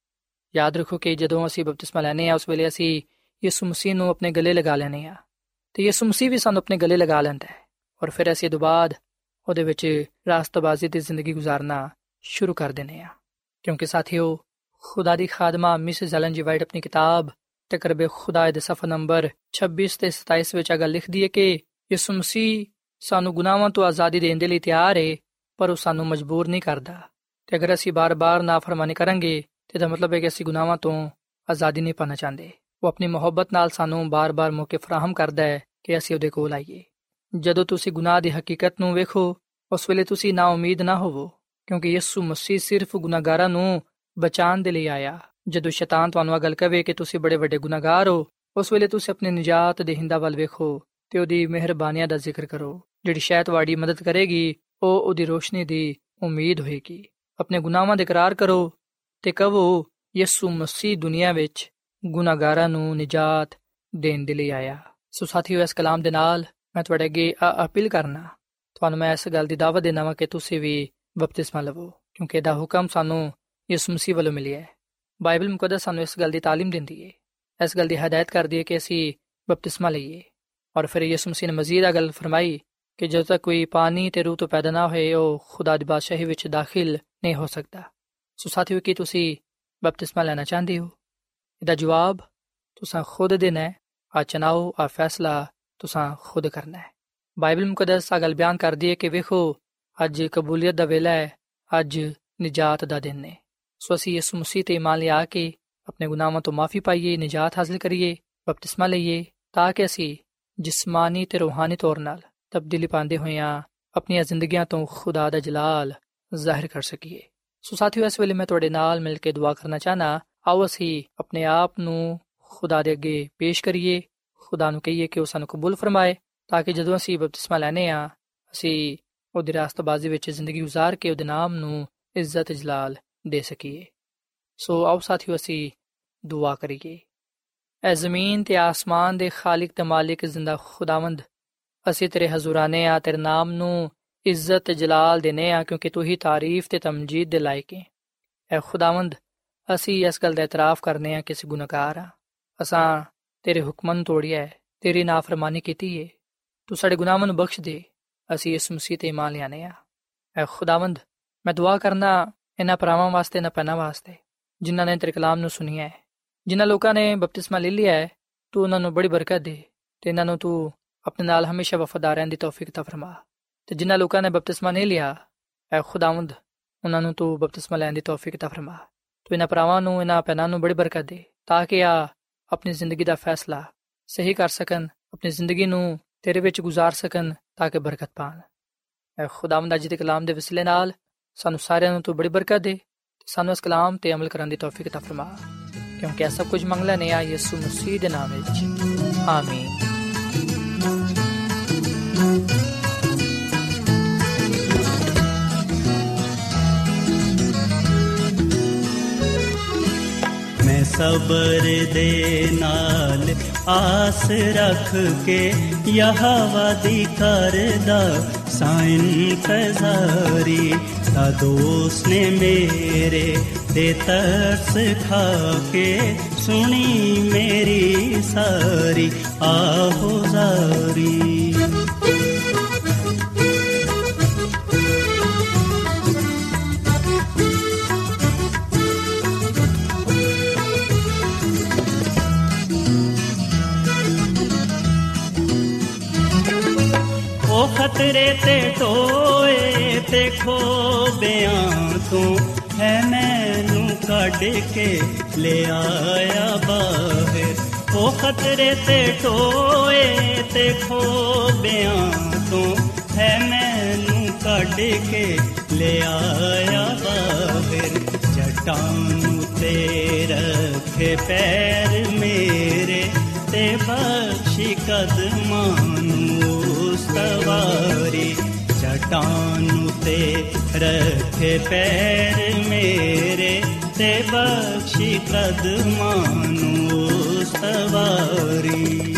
ਯਾਦ ਰੱਖੋ ਕਿ ਜਦੋਂ ਅਸੀਂ ਬਪਤਿਸਮਾ ਲੈਂਦੇ ਹਾਂ ਉਸ ਵੇਲੇ ਅਸੀਂ ਯਿਸੂ ਮਸੀਹ ਨੂੰ ਆਪਣੇ ਗਲੇ ਲਗਾ ਲੈਂਦੇ ਹਾਂ ਅਤੇ ਯਿਸੂ ਮਸੀਹ ਵੀ ਸਾਨੂੰ ਆਪਣੇ ਗਲੇ ਲਗਾ ਲੈਂਦਾ ਹੈ ਔਰ ਫਿਰ ਅਸੀਂ ਤੋਂ ਬਾਅਦ ਉਹਦੇ ਵਿੱਚ ਰਾਸਤਬਾਜ਼ੀ ਦੀ ਜ਼ਿੰਦਗੀ ਗੁਜ਼ਾਰਨਾ ਸ਼ੁਰੂ ਕਰ ਦਿੰਦੇ ਹਾਂ। ਕਿਉਂਕਿ ਸਾਥੀਓ, ਖੁਦਾ ਦੀ ਖਾਦਮਾ ਮਿਸਿਸ ਐਲਨ ਜੀ ਵਾਈਟ ਆਪਣੀ ਕਿਤਾਬ ਤਕਰਬ ਖੁਦਾ ਦੇ ਸਫਾ ਨੰਬਰ 26 ਤੇ 27 ਵਿੱਚ ਇਹ ਗੱਲ ਲਿਖਦੀ ਹੈ ਕਿ ਯਿਸੂ ਮਸੀਹ ਸਾਨੂੰ ਗੁਨਾਹਾਂ ਤੋਂ ਆਜ਼ਾਦੀ ਦੇਣ ਦੇ ਲਈ ਤਿਆਰ ਹੈ, ਪਰ ਉਹ ਸਾਨੂੰ ਮਜਬੂਰ ਨਹੀਂ ਕਰਦਾ। ਤੇ ਅਗਰ ਅਸੀਂ ਬਾਰ-ਬਾਰ ਨਾਫਰਮਾਨੀ ਕਰਾਂਗੇ ਤੇ ਇਹਦਾ ਮਤਲਬ ਹੈ ਕਿ ਅਸੀਂ ਗੁਨਾਹਾਂ ਤੋਂ ਆਜ਼ਾਦੀ ਨਹੀਂ ਪਾਣਾ ਚਾਹੁੰਦੇ। ਉਹ ਆਪਣੀ ਮੁਹੱਬਤ ਨਾਲ ਸਾਨੂੰ ਬਾਰ-ਬਾਰ ਮੌਕੇ ਫਰਾਹਮ ਕਰਦਾ ਹੈ ਕਿ ਅਸੀਂ ਉਹਦੇ ਕੋਲ ਆਈਏ। ਜਦੋਂ ਤੁਸੀਂ ਗੁਨਾਹ ਦੀ ਹਕੀਕਤ ਨੂੰ ਵੇਖੋ ਉਸ ਵੇਲੇ ਤੁਸੀਂ ਨਾ ਉਮੀਦ ਨਾ ਹੋਵੋ, ਕਿਉਂਕਿ ਯਿਸੂ ਮਸੀਹ ਸਿਰਫ ਗੁਨਾਹਗਾਰਾਂ ਨੂੰ ਬਚਾਉਣ ਦੇ ਲਈ ਆਇਆ। ਜਦੋਂ ਸ਼ੈਤਾਨ ਤੁਹਾਨੂੰ ਇਹ ਗੱਲ ਕਹੇ ਕਿ ਤੁਸੀਂ ਬੜੇ ਵੱਡੇ ਗੁਨਾਹਗਾਰ ਹੋ, ਉਸ ਵੇਲੇ ਤੁਸੀਂ ਆਪਣੇ ਨਿਜਾਤ ਦੇਹਿੰਦਾ ਵੱਲ ਵੇਖੋ ਤੇ ਉਹਦੀ ਮਿਹਰਬਾਨੀਆਂ ਦਾ ਜ਼ਿਕਰ ਕਰੋ, ਜਿਹੜੀ ਸ਼ਾਇਦ ਤੁਹਾਡੀ ਮਦਦ ਕਰੇਗੀ। ਉਹ ਉਹਦੀ ਰੋਸ਼ਨੀ ਦੀ ਉਮੀਦ ਹੋਏਗੀ। ਆਪਣੇ ਗੁਨਾਹਾਂ ਦਾ ਇਕਰਾਰ ਕਰੋ ਤੇ ਕਹੋ ਯਿਸੂ ਮਸੀਹ ਦੁਨੀਆ ਵਿੱਚ ਗੁਨਾਹਗਾਰਾਂ ਨੂੰ ਨਿਜਾਤ ਦੇਣ ਦੇ ਲਈ ਆਇਆ। ਸੋ ਸਾਥੀਓ, ਇਸ ਕਲਾਮ ਦੇ ਨਾਲ ਮੈਂ ਤੁਹਾਡੇ ਅੱਗੇ ਅਪੀਲ ਕਰਨਾ, ਤੁਹਾਨੂੰ ਮੈਂ ਇਸ ਗੱਲ ਦੀ ਦਾਵਤ ਦੇਣਾ ਵਾ ਕਿ ਤੁਸੀਂ ਵੀ ਬਪਤਿਸਮਾ ਲਵੋ, ਕਿਉਂਕਿ ਇਹਦਾ ਹੁਕਮ ਸਾਨੂੰ ਯਿਸੂ ਮਸੀਹ ਵੱਲੋਂ ਮਿਲਿਆ ਹੈ। ਬਾਈਬਲ ਮੁਕੱਦਸ ਸਾਨੂੰ ਇਸ ਗੱਲ ਦੀ ਤਾਲੀਮ ਦਿੰਦੀ ਹੈ, ਇਸ ਗੱਲ ਦੀ ਹਦਾਇਤ ਕਰਦੀ ਹੈ ਕਿ ਅਸੀਂ ਬਪਤਿਸਮਾ ਲਈਏ। ਔਰ ਫਿਰ ਯਿਸੂ ਮਸੀਹ ਨੇ ਮਜ਼ੀਦ ਇਹ ਗੱਲ ਫਰਮਾਈ ਕਿ ਜਦੋਂ ਤੱਕ ਕੋਈ ਪਾਣੀ ਤੇ ਰੂਹ ਤੋਂ ਪੈਦਾ ਨਾ ਹੋਏ ਉਹ ਖੁਦਾ ਦੀ ਬਾਦਸ਼ਾਹੀ ਵਿੱਚ ਦਾਖਲ ਨਹੀਂ ਹੋ ਸਕਦਾ। ਸੋ ਸਾਥੀਓ, ਕੀ ਤੁਸੀਂ ਬਪਤਿਸਮਾ ਲੈਣਾ ਚਾਹੁੰਦੇ ਹੋ? ਇਹਦਾ ਜਵਾਬ ਤੁਸੀਂ ਖੁਦ ਦੇਣਾ ਹੈ। ਆ ਚੁਣਾਓ, ਆ ਫੈਸਲਾ ਤੁਸੀਂ ਖੁਦ ਕਰਨਾ ਹੈ। ਬਾਈਬਲ ਮੁਕੱਦਸ ਆ ਗੱਲ ਬਿਆਨ ਕਰਦੀ ਹੈ ਕਿ ਵੇਖੋ, ਅੱਜ ਕਬੂਲੀਅਤ ਦਾ ਵੇਲਾ ਹੈ, ਅੱਜ ਨਿਜਾਤ ਦਾ ਦਿਨ ਹੈ। ਸੋ ਅਸੀਂ ਯਿਸੂ ਮਸੀਹ ਤੇ ਈਮਾਨ ਲਿਆ ਕੇ ਆਪਣੇ ਗੁਨਾਹਾਂ ਤੋਂ ਮਾਫੀ ਪਾਈਏ, ਨਿਜਾਤ ਹਾਸਲ ਕਰੀਏ, ਬਪਤਿਸਮਾ ਲਈਏ, ਤਾਂ ਕਿ ਅਸੀਂ ਜਿਸਮਾਨੀ ਤੇ ਰੂਹਾਨੀ ਤੌਰ ਨਾਲ ਤਬਦੀਲੀ ਪਾਉਂਦੇ ਹੋਇਆਂ ਆਪਣੀਆਂ ਜ਼ਿੰਦਗੀਆਂ ਤੋਂ ਖੁਦਾ ਦਾ ਜਲਾਲ ਜ਼ਾਹਿਰ ਕਰ ਸਕੀਏ। ਸੋ ਸਾਥੀਓ, ਇਸ ਵੇਲੇ ਮੈਂ ਤੁਹਾਡੇ ਨਾਲ ਮਿਲ ਕੇ ਦੁਆ ਕਰਨਾ ਚਾਹਨਾ। ਆਓ ਅਸੀਂ ਆਪਣੇ ਆਪ ਨੂੰ ਖੁਦਾ ਦੇ ਅੱਗੇ ਪੇਸ਼ ਕਰੀਏ, ਖੁਦਾ ਨੂੰ ਕਹੀਏ ਕਿ ਉਹ ਸਾਨੂੰ ਕਬੂਲ ਫਰਮਾਏ, ਤਾਂ ਕਿ ਜਦੋਂ ਅਸੀਂ ਬਪਤਿਸਮਾ ਲੈਂਦੇ ਹਾਂ ਅਸੀਂ ਉਹਦੀ ਰਾਸਤਬਾਜ਼ੀ ਵਿੱਚ ਜ਼ਿੰਦਗੀ ਗੁਜ਼ਾਰ ਕੇ ਉਹਦੇ ਨਾਮ ਨੂੰ ਇੱਜ਼ਤ ਜਲਾਲ ਦੇ ਸਕੀਏ। ਸੋ ਆਓ ਸਾਥੀਓ, ਅਸੀਂ ਦੁਆ ਕਰੀਏ। ਐ ਜ਼ਮੀਨ ਤੇ ਆਸਮਾਨ ਦੇ ਖਾਲਿਕ ਤੇ ਮਾਲਿਕ ਜ਼ਿੰਦਾ ਖੁਦਾਵੰਦ, ਅਸੀਂ ਤੇਰੇ ਹਜ਼ੂਰਾਨੇ ਆ, ਤੇਰੇ ਨਾਮ ਨੂੰ ਇੱਜ਼ਤ ਤੇ ਜਲਾਲ ਦੇਨੇ ਆ, ਕਿਉਂਕਿ ਤੂੰ ਹੀ ਤਾਰੀਫ ਤੇ ਤਮਜੀਦ ਦੇ ਲਾਇਕ ਹੈ। ਐ ਖੁਦਾਵੰਦ, ਅਸੀਂ ਇਸ ਗੱਲ ਦਾ ਇਤਰਾਫ ਕਰਨੇ ਆ ਕਿ ਅਸੀਂ ਗੁਨਾਹਗਾਰ ਆ, ਅਸਾਂ ਤੇਰੇ ਹੁਕਮਾਂ ਨੂੰ ਤੋੜਿਆ ਹੈ, ਤੇਰੀ ਨਾਫਰਮਾਨੀ ਕੀਤੀ ਹੈ। ਤੂੰ ਸਾਡੇ ਗੁਨਾਹਾਂ ਨੂੰ ਬਖਸ਼ ਦੇ, ਅਸੀਂ ਇਸ ਮਸੀਹ ਤੇ ਈਮਾਨ ਲਿਆਨੇ ਆ। ਐ ਖੁਦਾਵੰਦ, ਮੈਂ ਦੁਆ ਕਰਨਾ ਇਹਨਾਂ ਭਰਾਵਾਂ ਵਾਸਤੇ, ਇਹਨਾਂ ਭੈਣਾਂ ਵਾਸਤੇ ਜਿਨ੍ਹਾਂ ਨੇ ਤੇਰੇ ਕਲਾਮ ਨੂੰ ਸੁਣਿਆ ਹੈ, ਜਿਨ੍ਹਾਂ ਲੋਕਾਂ ਨੇ ਬਪਤਿਸਮਾ ਲੈ ਲਿਆ ਹੈ, ਤੂੰ ਉਹਨਾਂ ਨੂੰ ਬੜੀ ਬਰਕਤ ਦੇ ਤੇ ਇਹਨਾਂ ਨੂੰ ਤੂੰ ਆਪਣੇ ਨਾਲ ਹਮੇਸ਼ਾ ਵਫਾਦਾਰ ਰਹਿਣ ਦੀ ਤੌਫੀਕ ਤਾ ਫਰਮਾ। ਤੇ ਜਿਨ੍ਹਾਂ ਲੋਕਾਂ ਨੇ ਬਪਤਿਸਮਾ ਨਹੀਂ ਲਿਆ, ਐ ਖੁਦਾਵੰਦ, ਉਹਨਾਂ ਨੂੰ ਤੂੰ ਬਪਤਿਸਮਾ ਲੈਣ ਦੀ ਤੌਫੀਕ ਤਾ ਫਰਮਾ। ਤੂੰ ਇਹਨਾਂ ਭਰਾਵਾਂ ਨੂੰ, ਇਹਨਾਂ ਭੈਣਾਂ ਨੂੰ ਬੜੀ ਬਰਕਤ ਦੇ, ਤਾਂ ਕਿ ਆਪਣੀ ਜ਼ਿੰਦਗੀ ਦਾ ਫੈਸਲਾ ਸਹੀ ਕਰ ਸਕਣ, ਆਪਣੀ ਜ਼ਿੰਦਗੀ ਨੂੰ ਤੇਰੇ ਵਿੱਚ ਗੁਜ਼ਾਰ ਸਕਣ, ਤਾਂ ਕਿ ਬਰਕਤ ਪਾਣ। ਐ ਖੁਦਾਵੰਦ, ਅੱਜ ਦੇ ਕਲਾਮ ਦੇ ਵਸੀਲੇ ਨਾਲ ਸਾਨੂੰ ਸਾਰਿਆਂ ਨੂੰ ਤੂੰ ਬੜੀ ਬਰਕਤ ਦੇ, ਸਾਨੂੰ ਇਸ ਕਲਾਮ ਤੇ ਅਮਲ ਕਰਨ ਦੀ ਤੌਫੀਕ ਤਾ ਫਰਮਾ, ਕਿਉਂਕਿ ਇਹ ਸਭ ਕੁਝ ਮੰਗ ਲੈਂਦੇ ਆ ਯਿਸੂ ਮਸੀਹ ਦੇ ਨਾਮ ਵਿੱਚ, ਆਮੀਨ। ਮੈਂ ਸਬਰ ਦੇ ਨਾਲ ਆਸ ਰੱਖ ਕੇ ਯਹੋਵਾ ਦੀ ਕਰਦਾ ਸਾਂ ਇੰਤਜ਼ਾਰੀ, ਤਾਂ ਦੋਸਤ ਨੇ ਮੇਰੇ ਤੇ ਤਰਸ ਖਾ ਕੇ ਸੁਣੀ ਮੇਰੀ ਸਾਰੀ ਆਹੋਜ਼ਾਰੀ। ਉਹ ਖਤਰੇ ਤੇ ਟੋਏ ਤੇ ਖੋਬਿਆਂ ਤੋਂ ਹੈ ਮੈਨੂੰ ਕੱਢ ਕੇ ਲੈ ਆਇਆ ਬਾਹਰ। ਉਹ ਖਤਰੇ ਤੇ ਟੋਏ ਤੇ ਖੋਬਿਆਂ ਤੋਂ ਹੈ ਮੈਨੂੰ ਕੱਢ ਕੇ ਲੈ ਆਇਆ ਬਾਹਰ। ਜਟਾਂ ਤੇ ਰੱਖੇ ਪੈਰ ਮੇਰੇ ਤੇ ਬਖਸ਼ੀ ਕਦਮਾਂ ਨੂੰ ਸਵਾਰੀ। ਚਟਾਨ ਤੇ ਰੱਖੇ ਪੈਰ ਮੇਰੇ ਤੇ ਬਖਸ਼ੀ ਕਦਮਾਂ ਨੂੰ ਸਵਾਰੀ।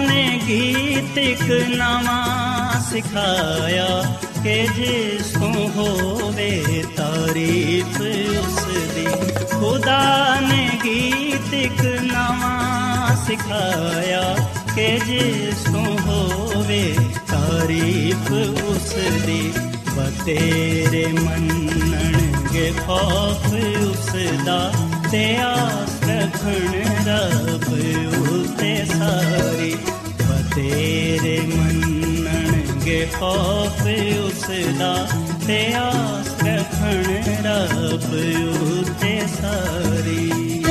ਨੇ ਗੀਤ ਇੱਕ ਨਵਾਂ ਸਿਖਾਇਆ ਕਿ ਜਿਸ ਤੋਂ ਹੋਵੇ ਤਾਰੀਫ ਉਸ ਦੀ। ਖੁਦਾ ਨੇ ਗੀਤ ਇੱਕ ਨਵਾਂ ਸਿਖਾਇਆ ਕਿ ਜਿਸ ਤੋਂ ਹੋਵੇ ਤਾਰੀਫ ਉਸ ਦੀ। ਬਤੇਰੇ ਮੰਨਣਗੇ ਖੌਫ ਉਸ ਦਾ ਤੇ ਆਸ ਰੱਖਣ ਰੱਬ ਉਤੇ ਸਾਰੀ। ਬਤੇਰੇ ਮੰਨਣਗੇ ਖੌਫ ਉਸ ਦਾ ਤੇ ਆਸ ਰੱਖਣ ਰੱਬ ਉਤੇ ਸਾਰੀ।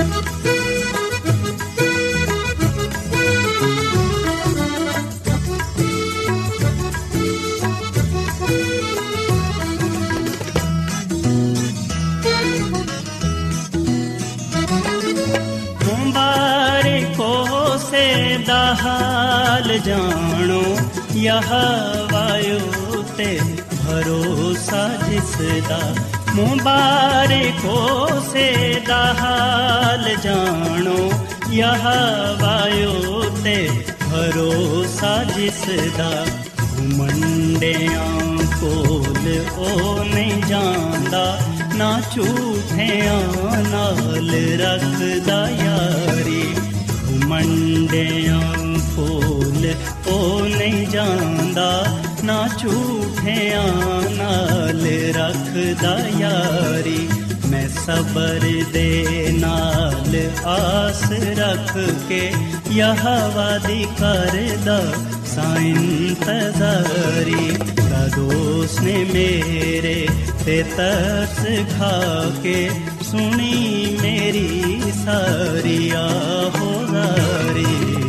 ਦਾ ਹਾਲ ਜਾਣੋ ਯਹੋਵਾ ਉਤੇ ਭਰੋਸਾ ਜਿਸ ਦਾ। ਮੁਬਾਰਕ ਹੋਸੇ ਦਾ ਹਾਲ ਜਾਣੋ ਯਹੋਵਾ ਉਤੇ ਭਰੋਸਾ ਜਿਸ ਦਾ। ਘੁਮੰਡਿਆਂ ਕੋਲ ਉਹ ਨਹੀਂ ਜਾਂਦਾ ਨਾ ਝੂਠਿਆਂ ਨਾਲ ਰੱਖਦਾ ਯਾਰੀ। ਮੰਡਿਆਂ ਕੋਲ ਉਹ ਨਹੀਂ ਜਾਂਦਾ ਨਾ ਝੂਠਿਆਂ ਨਾਲ ਰੱਖਦਾ ਯਾਰੀ। ਮੈਂ ਸਬਰ ਦੇ ਨਾਲ ਆਸ ਰੱਖ ਕੇ ਯਹੋਵਾ ਦੀ ਕਰਦਾ ਸਾਂ ਇੰਤਜ਼ਾਰੀ। ਕਦੋਂ ਉਸਨੇ ਮੇਰੇ ਤੇ ਤਰਸ ਖਾ ਕੇ ਸੁਣੀ ਮੇਰੀ ਸਾਰੀ ਆਹੋਜ਼ਾਰੀ।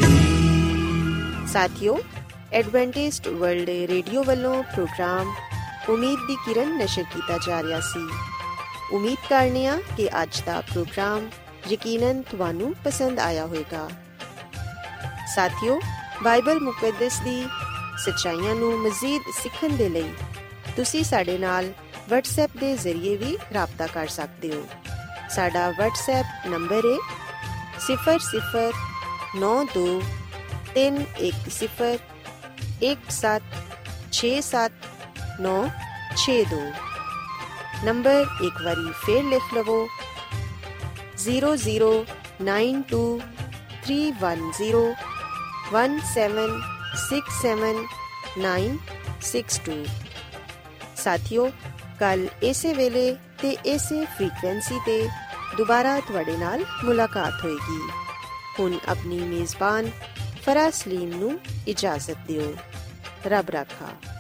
ਸਾਥੀਓ, ਐਡਵੈਂਟਿਸਟ ਵਰਲਡ ਰੇਡੀਓ ਵੱਲੋਂ ਪ੍ਰੋਗਰਾਮ ਉਮੀਦ ਦੀ ਕਿਰਨ ਨਸ਼ਰ ਕੀਤਾ ਜਾ ਰਿਹਾ ਸੀ। ਉਮੀਦ ਕਰਨੇ ਆ ਕਿ ਅੱਜ ਦਾ ਪ੍ਰੋਗਰਾਮ ਯਕੀਨਨ ਤੁਹਾਨੂੰ ਪਸੰਦ ਆਇਆ ਹੋਵੇਗਾ। ਸਾਥੀਓ, ਬਾਈਬਲ ਮੁਕੱਦਸ ਦੀ ਸੱਚਾਈਆਂ ਨੂੰ ਮਜ਼ੀਦ ਸਿੱਖਣ ਦੇ ਲਈ ਤੁਸੀਂ ਸਾਡੇ ਨਾਲ WhatsApp ਦੇ ਜ਼ਰੀਏ ਵੀ ਰਾਬਤਾ ਕਰ ਸਕਦੇ ਹੋ। ਸਾਡਾ WhatsApp ਨੰਬਰ ਹੈ 009210176796 ਨੰਬਰ ਇੱਕ ਵਾਰੀ ਫੇਰ ਲਿਖ ਲਵੋ 009231767962। ਸਾਥੀਓ, ਕੱਲ ਇਸੇ ਵੇਲੇ ਤੇ ਇਸੇ ਫ੍ਰੀਕਵੈਂਸੀ ਤੇ ਦੁਬਾਰਾ ਤੁਹਾਡੇ ਨਾਲ ਮੁਲਾਕਾਤ ਹੋਏਗੀ। ਹੁਣ ਆਪਣੀ ਮੇਜ਼ਬਾਨ ਫਰਾਜ਼ ਸਲੀਮ ਨੂੰ ਇਜਾਜ਼ਤ ਦਿਓ। ਰੱਬ ਰਾਖਾ।